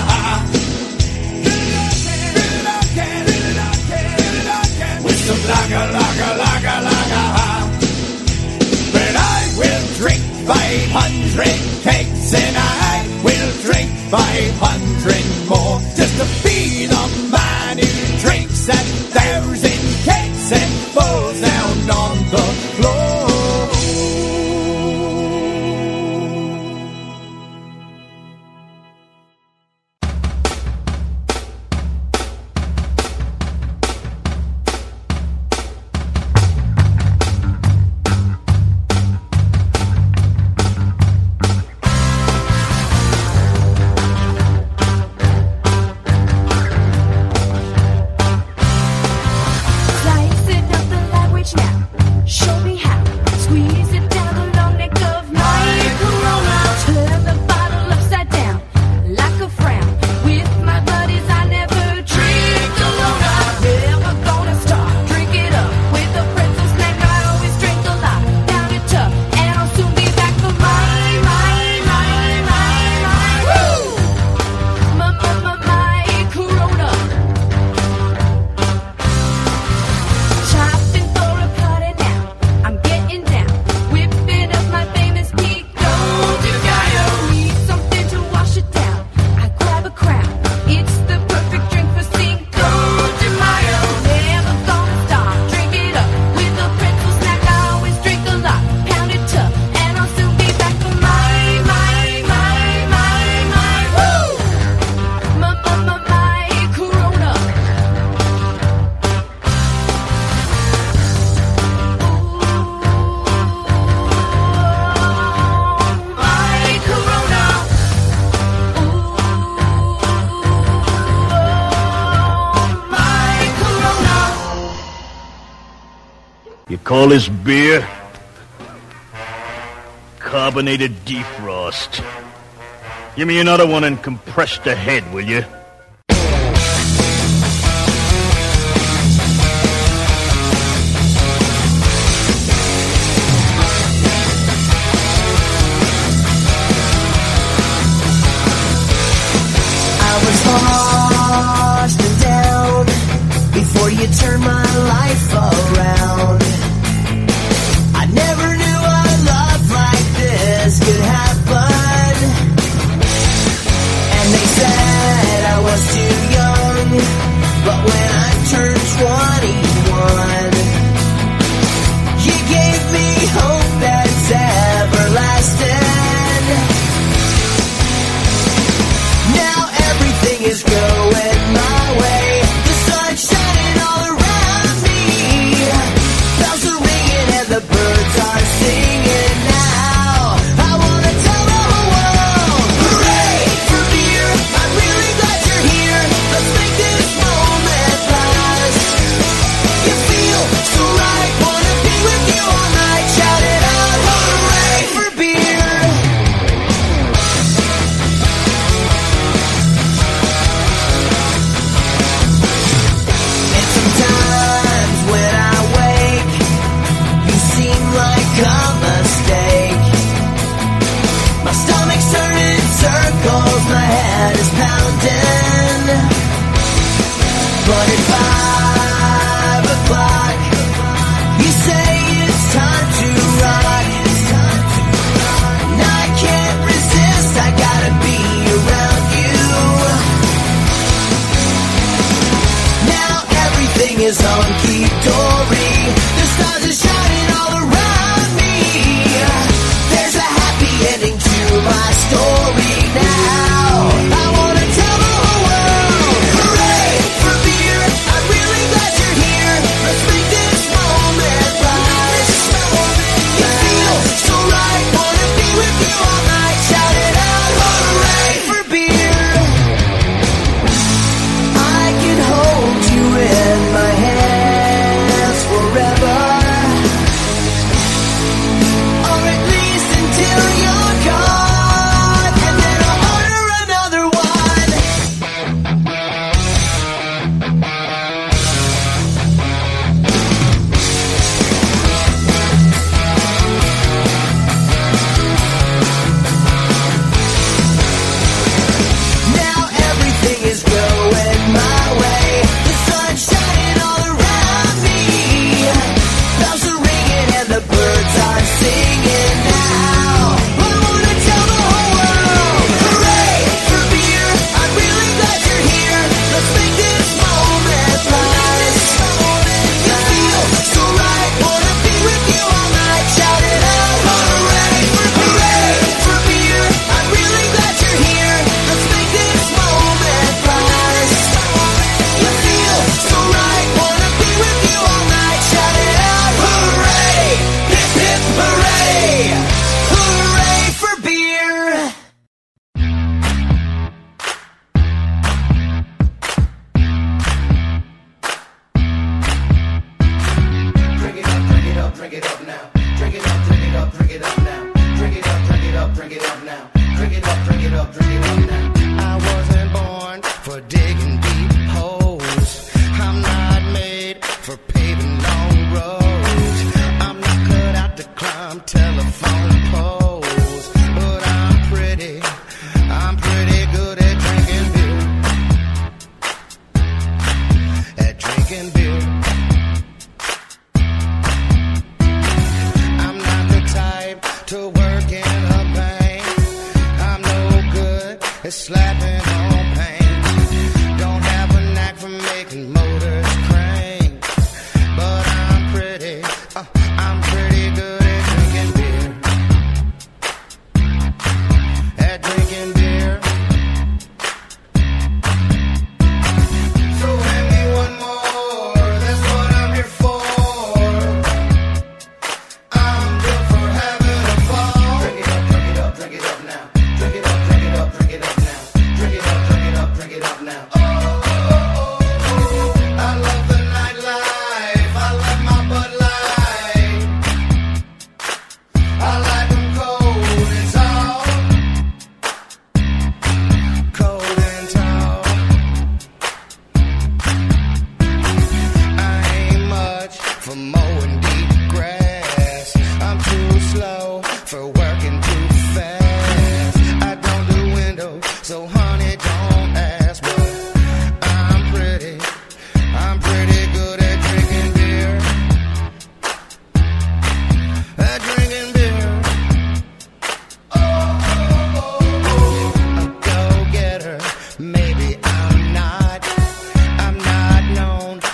Speaker 14: With some lager, lager, lager, lager. But I will drink five hundred cakes and I will drink five hundred more just to be the man who drinks a thousand cakes and falls down on the floor.
Speaker 16: You call this beer? Carbonated defrost. Give me another one and compress the head, will you?
Speaker 17: Lost and down before you turn my life around. I never knew a love like this could happen. And they said I was too young, but when I turned twenty-one, you gave me hope that's everlasting. Everything is going my way. The sun's shining all around me. Bells are ringing and the birds are singing now. I wanna tell the whole world, hooray for beer. I'm really glad you're here. Let's make this moment last. You feel so right, wanna be with you all night. Shout it out, hooray for beer. Sometimes when I wake, you seem like a mistake. My stomach's turning circles, my head is pounding. But at five o'clock, you say it's time to rock. And I can't resist, I gotta be around you. Now everything is hunky-dory. The stars are shining all around me. There's a happy ending to my story now. I wanna tell the whole world, hooray for beer. I'm really glad you're here. Let's make this moment last. You feel so right, wanna be with you all night. Shout it out, hooray for beer. I can hold you in my hands for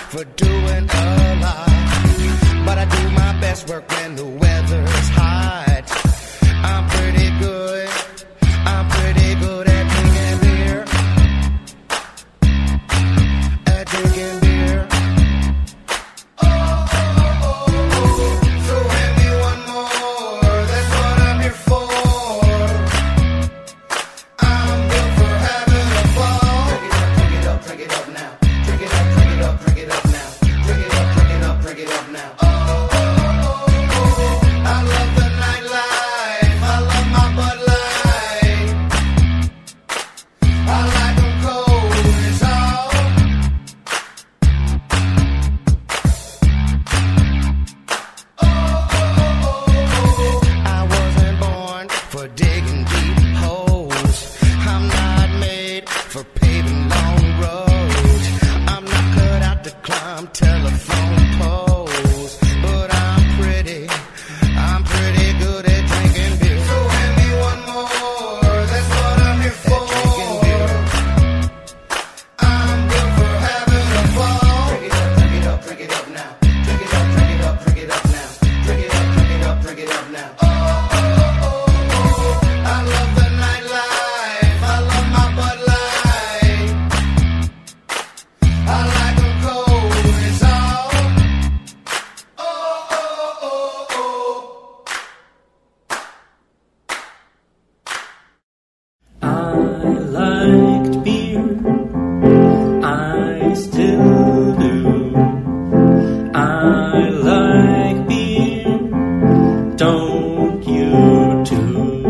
Speaker 17: for doing a lot, but I do my best work when the weather's hot. I'm pretty good, I'm pretty good at drinking beer, at drinking beer. Oh, oh, oh, oh, so hand me one more, that's what I'm here for. I'm good for having a ball. Drink it up, drink it up, drink it up now. Drink it up, drink it up, drink it up now. Drink it up, drink it up, drink it up now. Oh, oh, oh, oh, I love the nightlife, I love my Bud Light. I like them cold, it's all. Oh, oh, oh, oh, I wasn't born for digging deep holes. I'm not made for paving long roads. I'm not cut out to climb telephone poles. But I'm pretty, I'm pretty good at drinking beer. So hand me one more, that's what I'm here for. Drinking beer. I'm good for having a ball. Drink it up, drink it up, drink it up now. Drink it up, drink it up, drink it up now. Drink it up, drink it up, drink it up now. Oh, oh, oh, oh, I love the nightlife, I love my Bud Light. I like them cold, it's all. Oh, oh, oh, oh.
Speaker 12: I liked beer, I still do. I like beer, don't you too?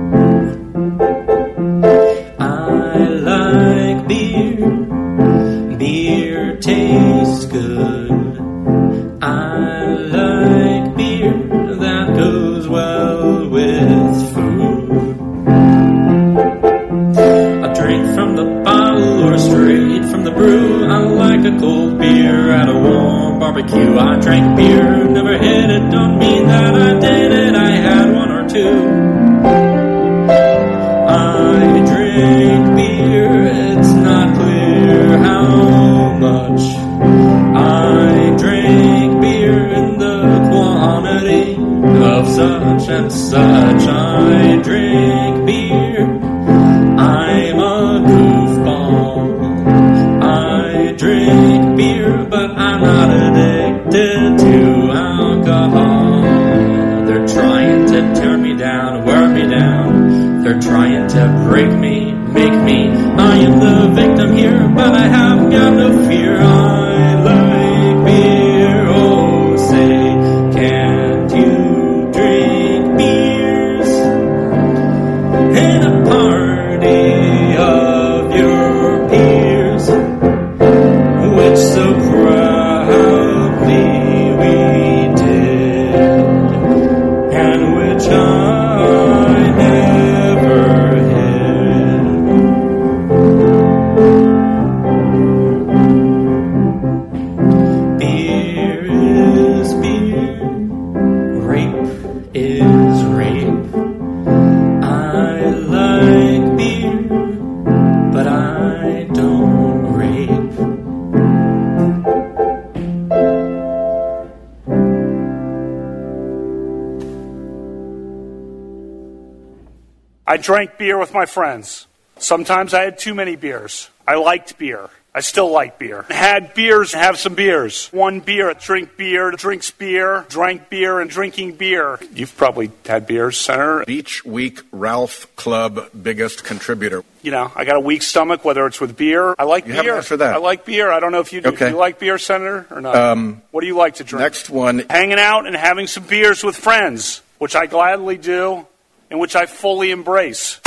Speaker 12: I like beer, beer tastes good. I like beer that goes well with food. A drink from the bottle or straight from the brew. I like a cold beer at a warm barbecue. I drank beer, never hit it, don't mean that I did it. I had one or two. I drink beer, it's not clear how much. I drink beer in the quantity of such and such. I drink beer, I'm a goofball. I drink beer, but I'm not addicted to alcohol. They're trying to turn me down, wear me down. They're trying to break me, make me. I am the victim here, but I have got no fear. I like beer, oh say, can't you drink beers in a party of your peers, which so proudly we did, and which I never hid. Beer is beer, rape is rape. I like beer, but I don't rape.
Speaker 18: I drank beer with my friends. Sometimes I had too many beers. I liked beer. I still like beer. Had beers, have some beers. One beer, drink beer, drinks beer, drank beer, and drinking beer. You've probably had beers, Senator.
Speaker 19: Beach Week Ralph Club biggest contributor.
Speaker 18: You know, I got a weak stomach, whether it's with beer. I like
Speaker 19: You
Speaker 18: beer.
Speaker 19: haven't answered that.
Speaker 18: I like beer. I don't know if you do.
Speaker 19: Okay.
Speaker 18: Do you like beer, Senator, or not?
Speaker 19: Um,
Speaker 18: what do you like to drink?
Speaker 19: Next one.
Speaker 18: Hanging out and having some beers with friends, which I gladly do, and which I fully embrace.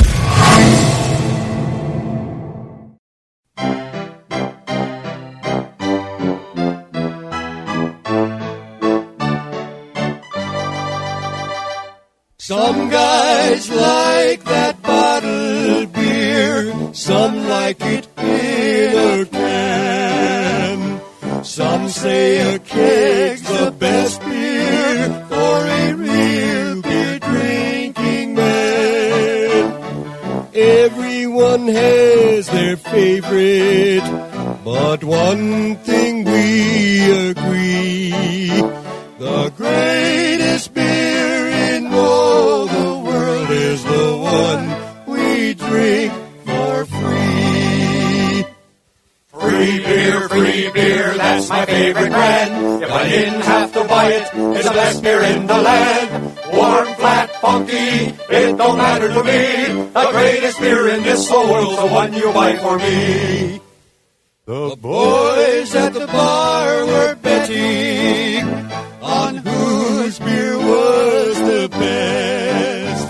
Speaker 17: Some guys like that bottled beer, some like it in a can. Some say a keg's the best beer for a real beer drinking man. Everyone has their favorite, but one thing we
Speaker 20: brand. If I didn't have to buy it, it's the best beer in the land. Warm, flat, funky, it don't matter to me. The greatest beer in this whole world's the one you buy for me. The boys at the bar were betting on whose beer was the best.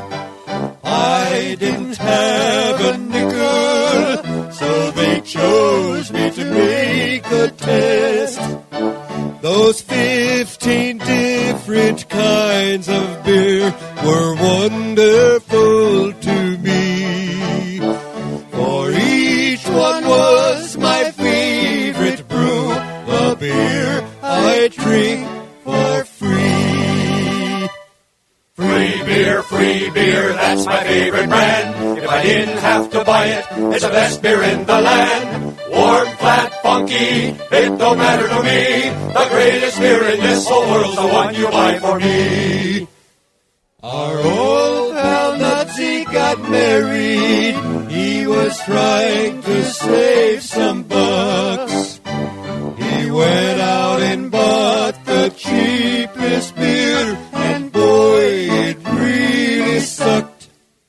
Speaker 20: I didn't have a nickel, so they chose me to make a test. Those fifteen different kinds of beer were wonderful to me, for each one was my favorite brew, the beer I drink for free. Free beer, free beer, that's my favorite brand. If I didn't have to buy it, it's the best beer in the land. Warm, flat, funky, it don't matter to me. The greatest beer in this whole world's the one you buy for me. Our old pal Nazi got married. He was trying to save some bucks. He went out and bought the cheapest beer, and boy, it really sucked.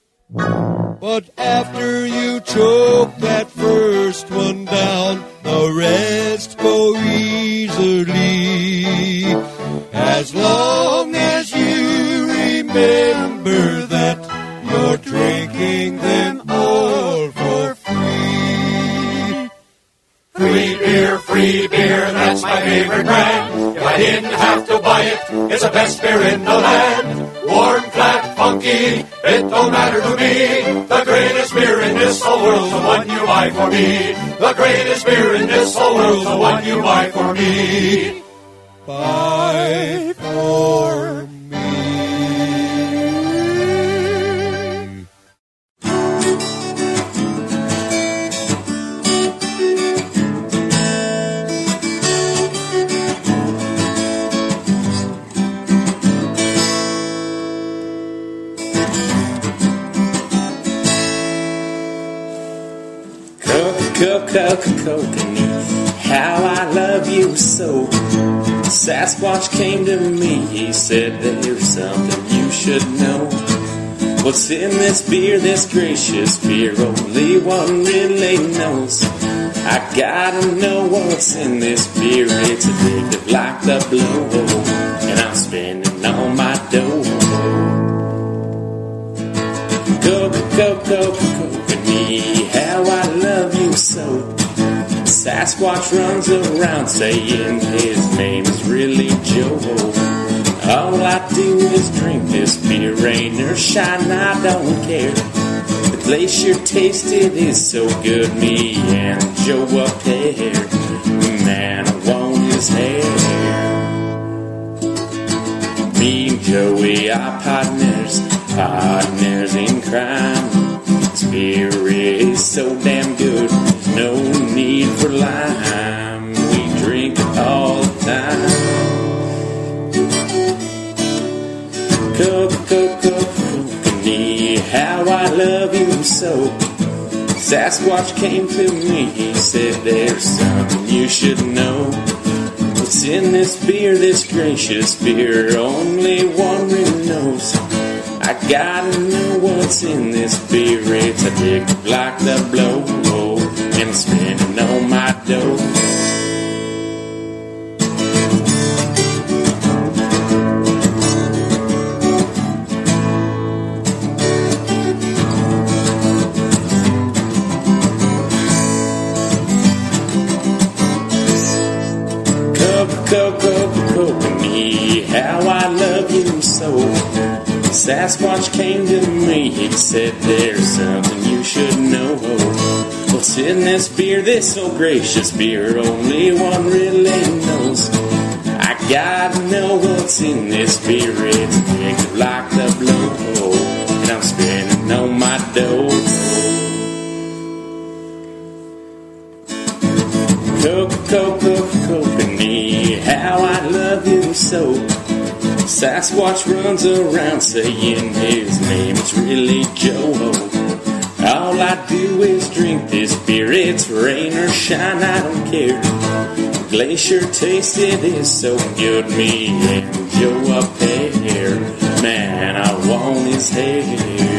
Speaker 20: But after you choke that first one down, the rest go easily. As long as you remember that you're drinking them all for free. Free beer, free beer, that's my favorite brand. If I didn't have to buy it, it's the best beer in the land. Warm, flat, funky, it don't matter to me. The greatest beer in this whole world's the one you buy for me. The greatest beer in this whole world's the one you buy for me. Buy for me.
Speaker 3: Coca-Cola, how I love you so. Sasquatch came to me, he said there's something you should know. What's in this beer, this gracious beer, only one really knows. I gotta know what's in this beer, it's addictive like the blow, and I'm spending all my dough. Coca-Cola, how I love you so. Sasquatch runs around saying his name is really Joe. All I do is drink this beer, rain or shine, I don't care. The glacier tasted is so good, me and Joe up there. Man, I want his hair. Me and Joey are partners, partners in crime. This beer is so damn good, there's no need for lime. We drink it all the time. Coca-Cola, how I love you so. Sasquatch came to me, he said there's something you should know. What's in this beer, this gracious beer, only one really knows. I gotta know what's in this beer, it's addictive like the blow, and I'm spending all my dough. Coca-Cola, me, how I love you so. Sasquatch came to me, he said there's something you should know. What's in this beer, this so gracious beer, only one really knows. I gotta know what's in this beer, it's addictive like the blow, and I'm spending all my dough. Coca-Cola, how I love you so. Sasquatch runs around saying his name is really Joe. All I do is drink this beer, it's rain or shine, I don't care. The
Speaker 21: Glacier taste, it is so good. Me and Joe up there, man, I want his hair.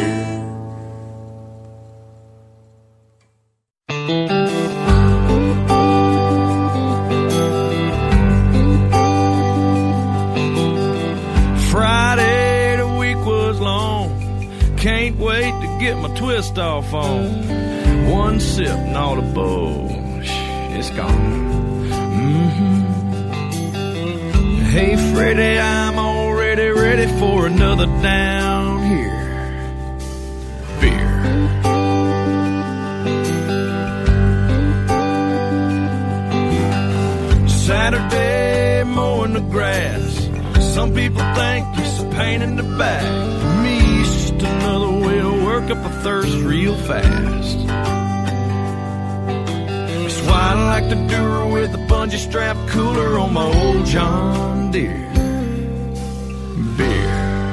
Speaker 5: Friday, the week was long. Can't wait to get my twist off on. One sip and all the bullsh is gone. Mm-hmm. Hey, Freddie, I'm already ready for another down here beer. Saturday, mowing the grass. Some people think it's a pain in the back. For me, it's just another way to work up a thirst real fast. That's why I like to do her with a bungee strap cooler on my old John Deere beer.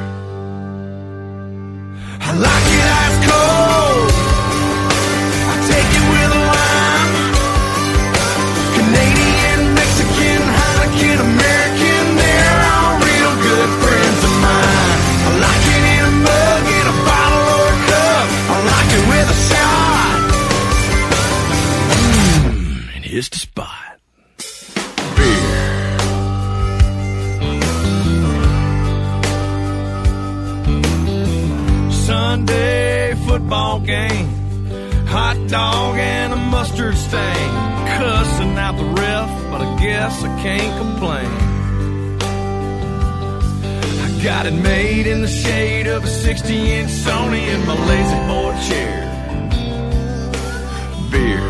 Speaker 5: I like it ice cold. I take it with a lime. Canadian, Mexican, Heineken, American, they're all real good friends of mine. I like it in a mug, in a bottle or a cup. I like it with a shot. Mmm, and here's the spot. Beer. Sunday football game. Hot dog and a mustard stain. Cussing out the ref, but I guess I can't complain. I got it made in the shade of a sixty-inch Sony in my lazy boy chair. Beer.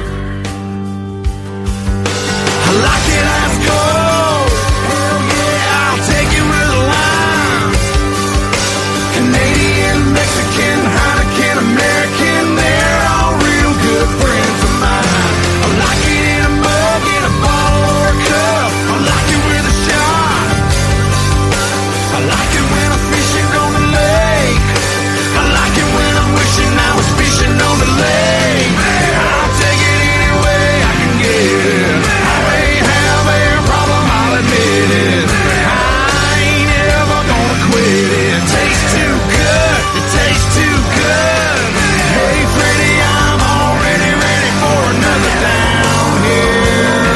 Speaker 5: I like it ice cold. Hell yeah, I'll take it with a lime. Canadian, Mexican, Heineken, American, they're all real good friends of mine. I like it in a mug, in a bottle or a cup. I like it with a shot. I like it when I'm fishing on the lake. I like it when I'm wishing I was fishing on the lake. I'll take it any way I can get it. I may have a problem, I'll admit it. I ain't ever gonna quit it. Tastes too good, it tastes too good. Hey Freddie, I'm already ready for another down here.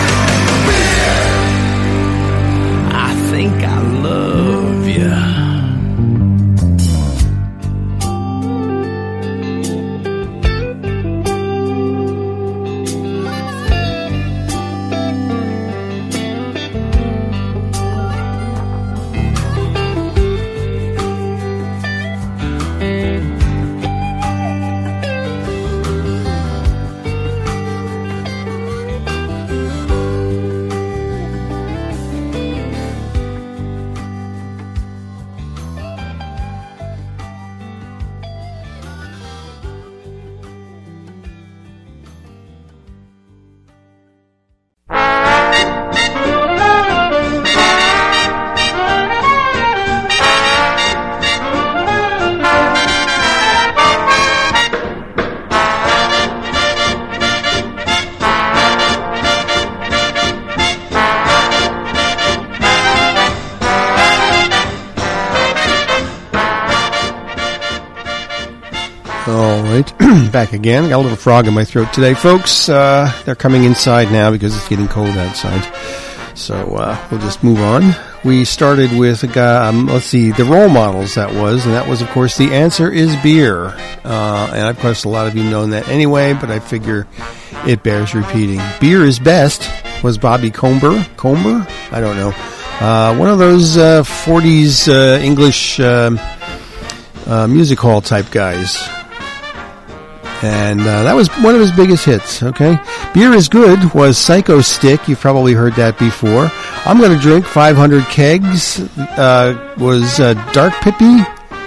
Speaker 5: I think I love ya.
Speaker 11: Back again. Got a little frog in my throat today, folks. Uh, they're coming inside now because it's getting cold outside. So uh, we'll just move on. We started with a guy, um, let's see, the role models that was, and that was, of course, The Answer is Beer. Uh, and of course, a lot of you know that anyway, but I figure it bears repeating. Beer is Best was Bobby Comber. Comber? I don't know. Uh, one of those uh, forties uh, English uh, uh, music hall type guys. And uh, that was one of his biggest hits, okay? Beer is Good was Psycho Stick. You've probably heard that before. I'm Going to Drink five hundred Kegs uh, was uh, Dark Pippi.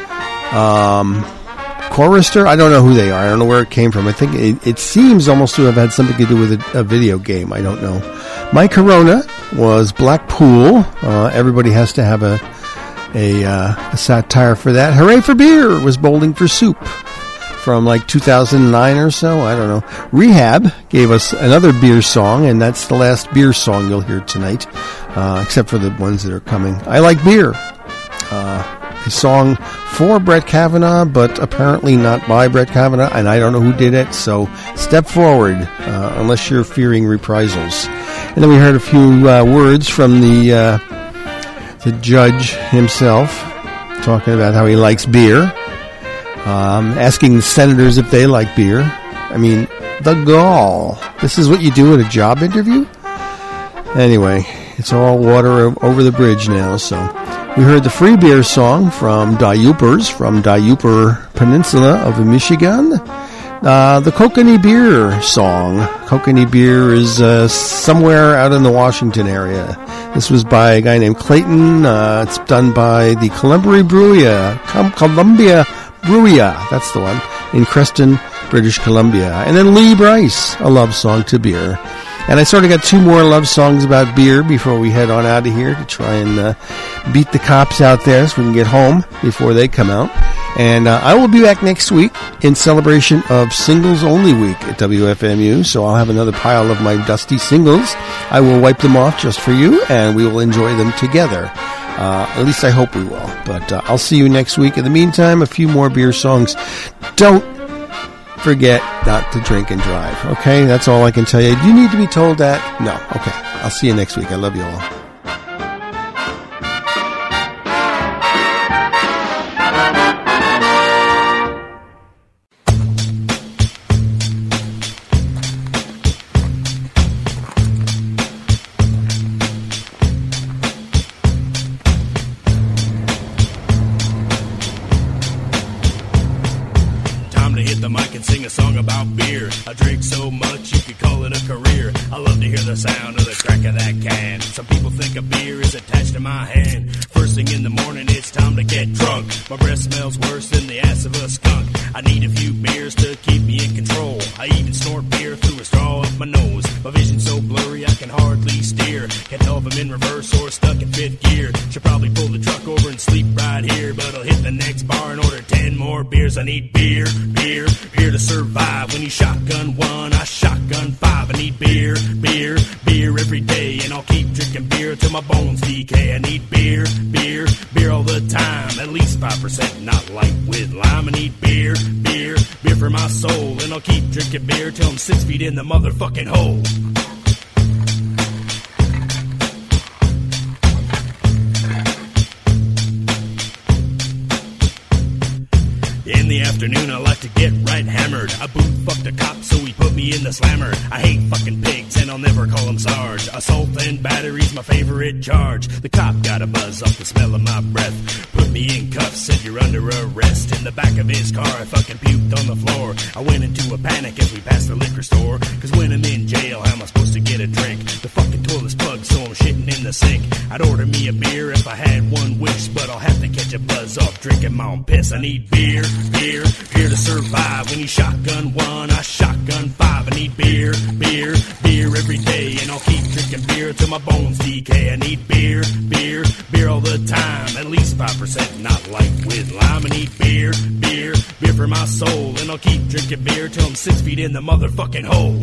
Speaker 11: Um, Chorister, I don't know who they are. I don't know where it came from. I think it, it seems almost to have had something to do with a, a video game. I don't know. My Corona was Blackpool. Uh, everybody has to have a, a, uh, a satire for that. Hooray for Beer was Bowling for Soup. from like two thousand nine or so. I don't know. Rehab gave us another beer song, and that's the last beer song you'll hear tonight, uh, except for the ones that are coming. I Like Beer. Uh, a song for Brett Kavanaugh, but apparently not by Brett Kavanaugh, and I don't know who did it, so step forward, uh, unless you're fearing reprisals. And then we heard a few uh, words from the uh, the judge himself, talking about how he likes beer, um, asking the senators if they like beer. I mean, the gall. This is what you do at a job interview? Anyway, it's all water over the bridge now, so... We heard the free beer song from Diupers, from Diuper Peninsula of Michigan. Uh, the Kokanee Beer song. Kokanee Beer is uh, somewhere out in the Washington area. This was by a guy named Clayton. Uh, it's done by the Columbia Brewery, Columbia Brewery, that's the one, in Creston, British Columbia. And then Lee Bryce, a love song to beer. And I sort of got two more love songs about beer before we head on out of here to try and uh, beat the cops out there so we can get home before they come out. And uh, I will be back next week in celebration of Singles Only Week at W F M U. So I'll have another pile of my dusty singles. I will wipe them off just for you, and we will enjoy them together. Uh, at least I hope we will. But uh, I'll see you next week. In the meantime, a few more beer songs. Don't forget not to drink and drive. Okay, that's all I can tell you. Do you need to be told that? No. Okay, I'll see you next week. I love you all.
Speaker 2: In the motherfucking hole. In the afternoon, I like to get right hammered. I boot fucked a cop, so he put me in the slammer. I hate fucking pigs, and I'll never call him Sarge. Assault and battery's my favorite charge. The cop got a buzz off the smell of my breath. Put me in cuffs, said you're under arrest. In the back of his car, I fucking puked on the floor. I went into a panic as we passed the liquor store. Cause when I'm in jail, how am I supposed to get a drink? The fucking toilet's plugged, so I'm shitting in the sink. I'd order me a beer if I had one wish, but I'll have to catch a buzz off drinking my own piss. I need beer, beer, beer to survive. When you shotgun one, I shotgun five. I need beer, beer, beer every day, and I'll keep drinking beer till my bones decay. I need beer, beer, beer all the time. At least five percent, not light with lime. I need beer, beer, beer for my soul, and I'll keep drinking beer till I'm six feet in the motherfucking hole.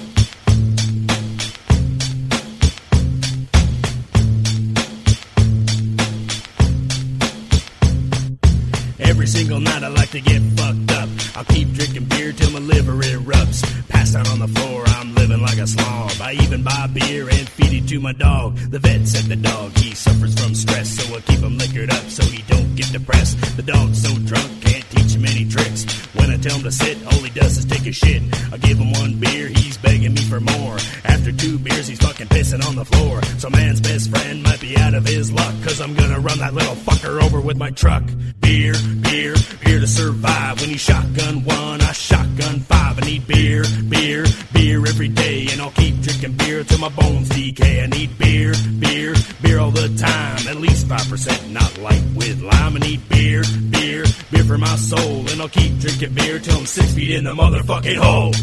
Speaker 2: Every single night I like to get fucked up. I'll keep drinking beer till my liver erupts. Passed out on the floor, I'm living like a slob. I even buy beer and feed it to my dog. The vet said the dog, he suffers from stress, so I keep him liquored up so he don't get depressed. The dog's so drunk, can't teach him any tricks. When I tell him to sit, all he does is take a shit. I give him one beer, he's begging me for more. After two beers, he's fucking pissing on the floor. So man's best friend might be out of his luck, cause I'm gonna run that little fucker over with my truck. Beer, beer, beer to survive. When you shotgun one, I shotgun five. I need beer, beer, beer every day, and I'll keep drinking beer till my bones decay. I need beer, beer, beer all the time. At least five percent, not light with lime. I need beer, beer, beer for my soul, and I'll keep drinking beer till I'm six feet in the motherfucking hole.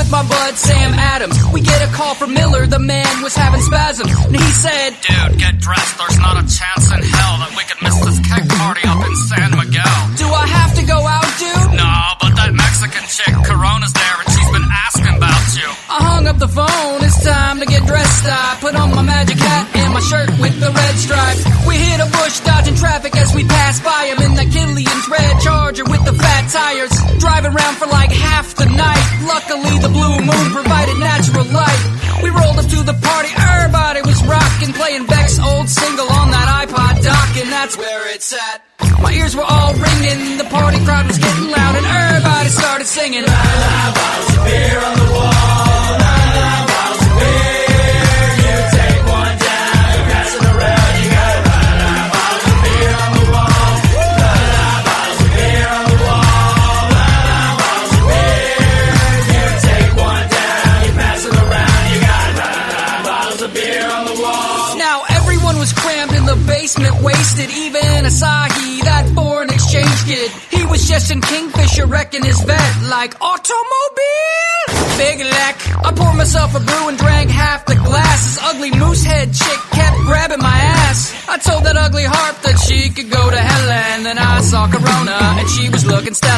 Speaker 12: with my bud Sam Adams. We get a call from Miller, the man was having spasms. And he said,
Speaker 6: dude, get dressed, there's not a chance in hell that we could miss this keg party up in San Miguel.
Speaker 12: Do I have to go out, dude?
Speaker 6: No, but that Mexican chick, Corona's there and she's been asking about you.
Speaker 12: I hung up the phone, it's time to get dressed. I put on my magic hat and my shirt with the red stripe. We hit a bush, dodging traffic as we pass by him in that Killian's red Charger with the fat tires. Driving around for like half the night. Luckily the blue moon provided natural light. We rolled up to the party, everybody was rocking, playing Beck's old single on that iPod dock, and that's where it's at. My ears were all ringing, the party crowd was getting loud, and everybody started singing. Nine bottles of beer on the wall, nine bottles of beer. You take one down, you pass it around, you got nine bottles of beer on the wall, nine bottles of beer on the wall, nine bottles of beer. You take one down, you pass it around, you got nine bottles of beer on the wall. Now everyone was crammed in the basement, wasted, even Asahi, that foreign exchange kid. He was just in Kingfisher wrecking his vet like automobile. Big lack. I poured myself a brew and drank half the glass. This ugly moose head chick kept grabbing my ass. I told that ugly harp that she could go to hell, and then I saw Corona and she was looking stella.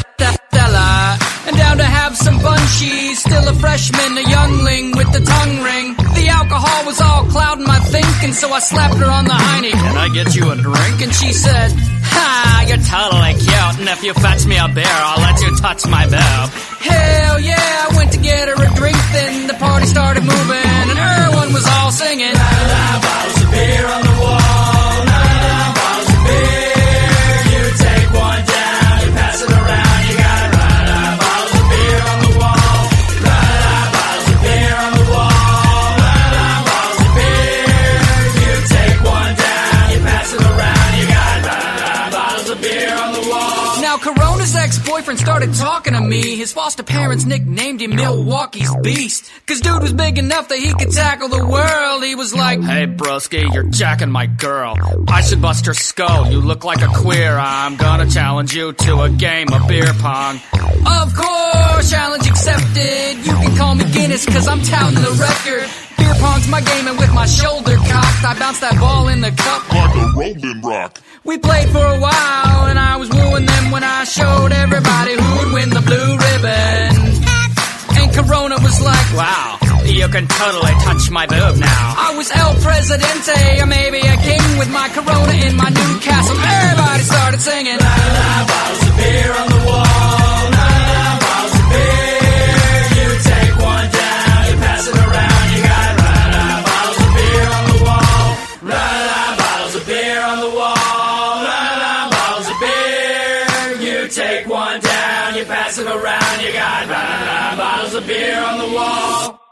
Speaker 12: And down to have some bun cheese, still a freshman, a youngling with the tongue ring. The alcohol was all clouding my thinking, so I slapped her on the hiney. Can I get you a drink? And she said, ha, you're totally cute, and if you fetch me a beer, I'll let you touch my boob. Hell yeah, I went to get her a drink, then the party started moving, and everyone was all singing. Nine, nine bottles of beer on the wall, nine, nine bottles of beer. You take one down, you pass it around, you got it right. Nine bottles of beer on the wall, nine, nine bottles of beer on the wall, nine, nine bottles of beer. You take one down, you pass it around, you got nine, nine bottles of beer on the wall. Now Corona's ex-boyfriend started talking to me. His foster parents nicknamed him Milwaukee's Beast, cause dude was big enough that he could tackle the world. He was like, hey broski, you're jacking my girl, I should bust her skull, you look like a queer, I'm gonna challenge you to a game of beer pong. Of course, challenge accepted. You can call me Guinness cause I'm touting the record. Beer pong's my game, and with my shoulder cocked, I bounced that ball in the cup like a Rolling Rock. We played for a while, and I was wooing them when I showed everybody who would win the blue ribbon. And Corona was like, wow, you can totally touch my boob now. I was El Presidente, or maybe a king, with my Corona in my new castle. Everybody started singing. Nine, nine bottles of beer on the wall, nine, nine bottles of beer. You take one down, you pass it around, you got nine, nine bottles of beer on the wall, nine, nine bottles of beer on the wall, nine, nine bottles of beer. You take one down, you pass it around, you got nine, nine bottles of beer on the wall.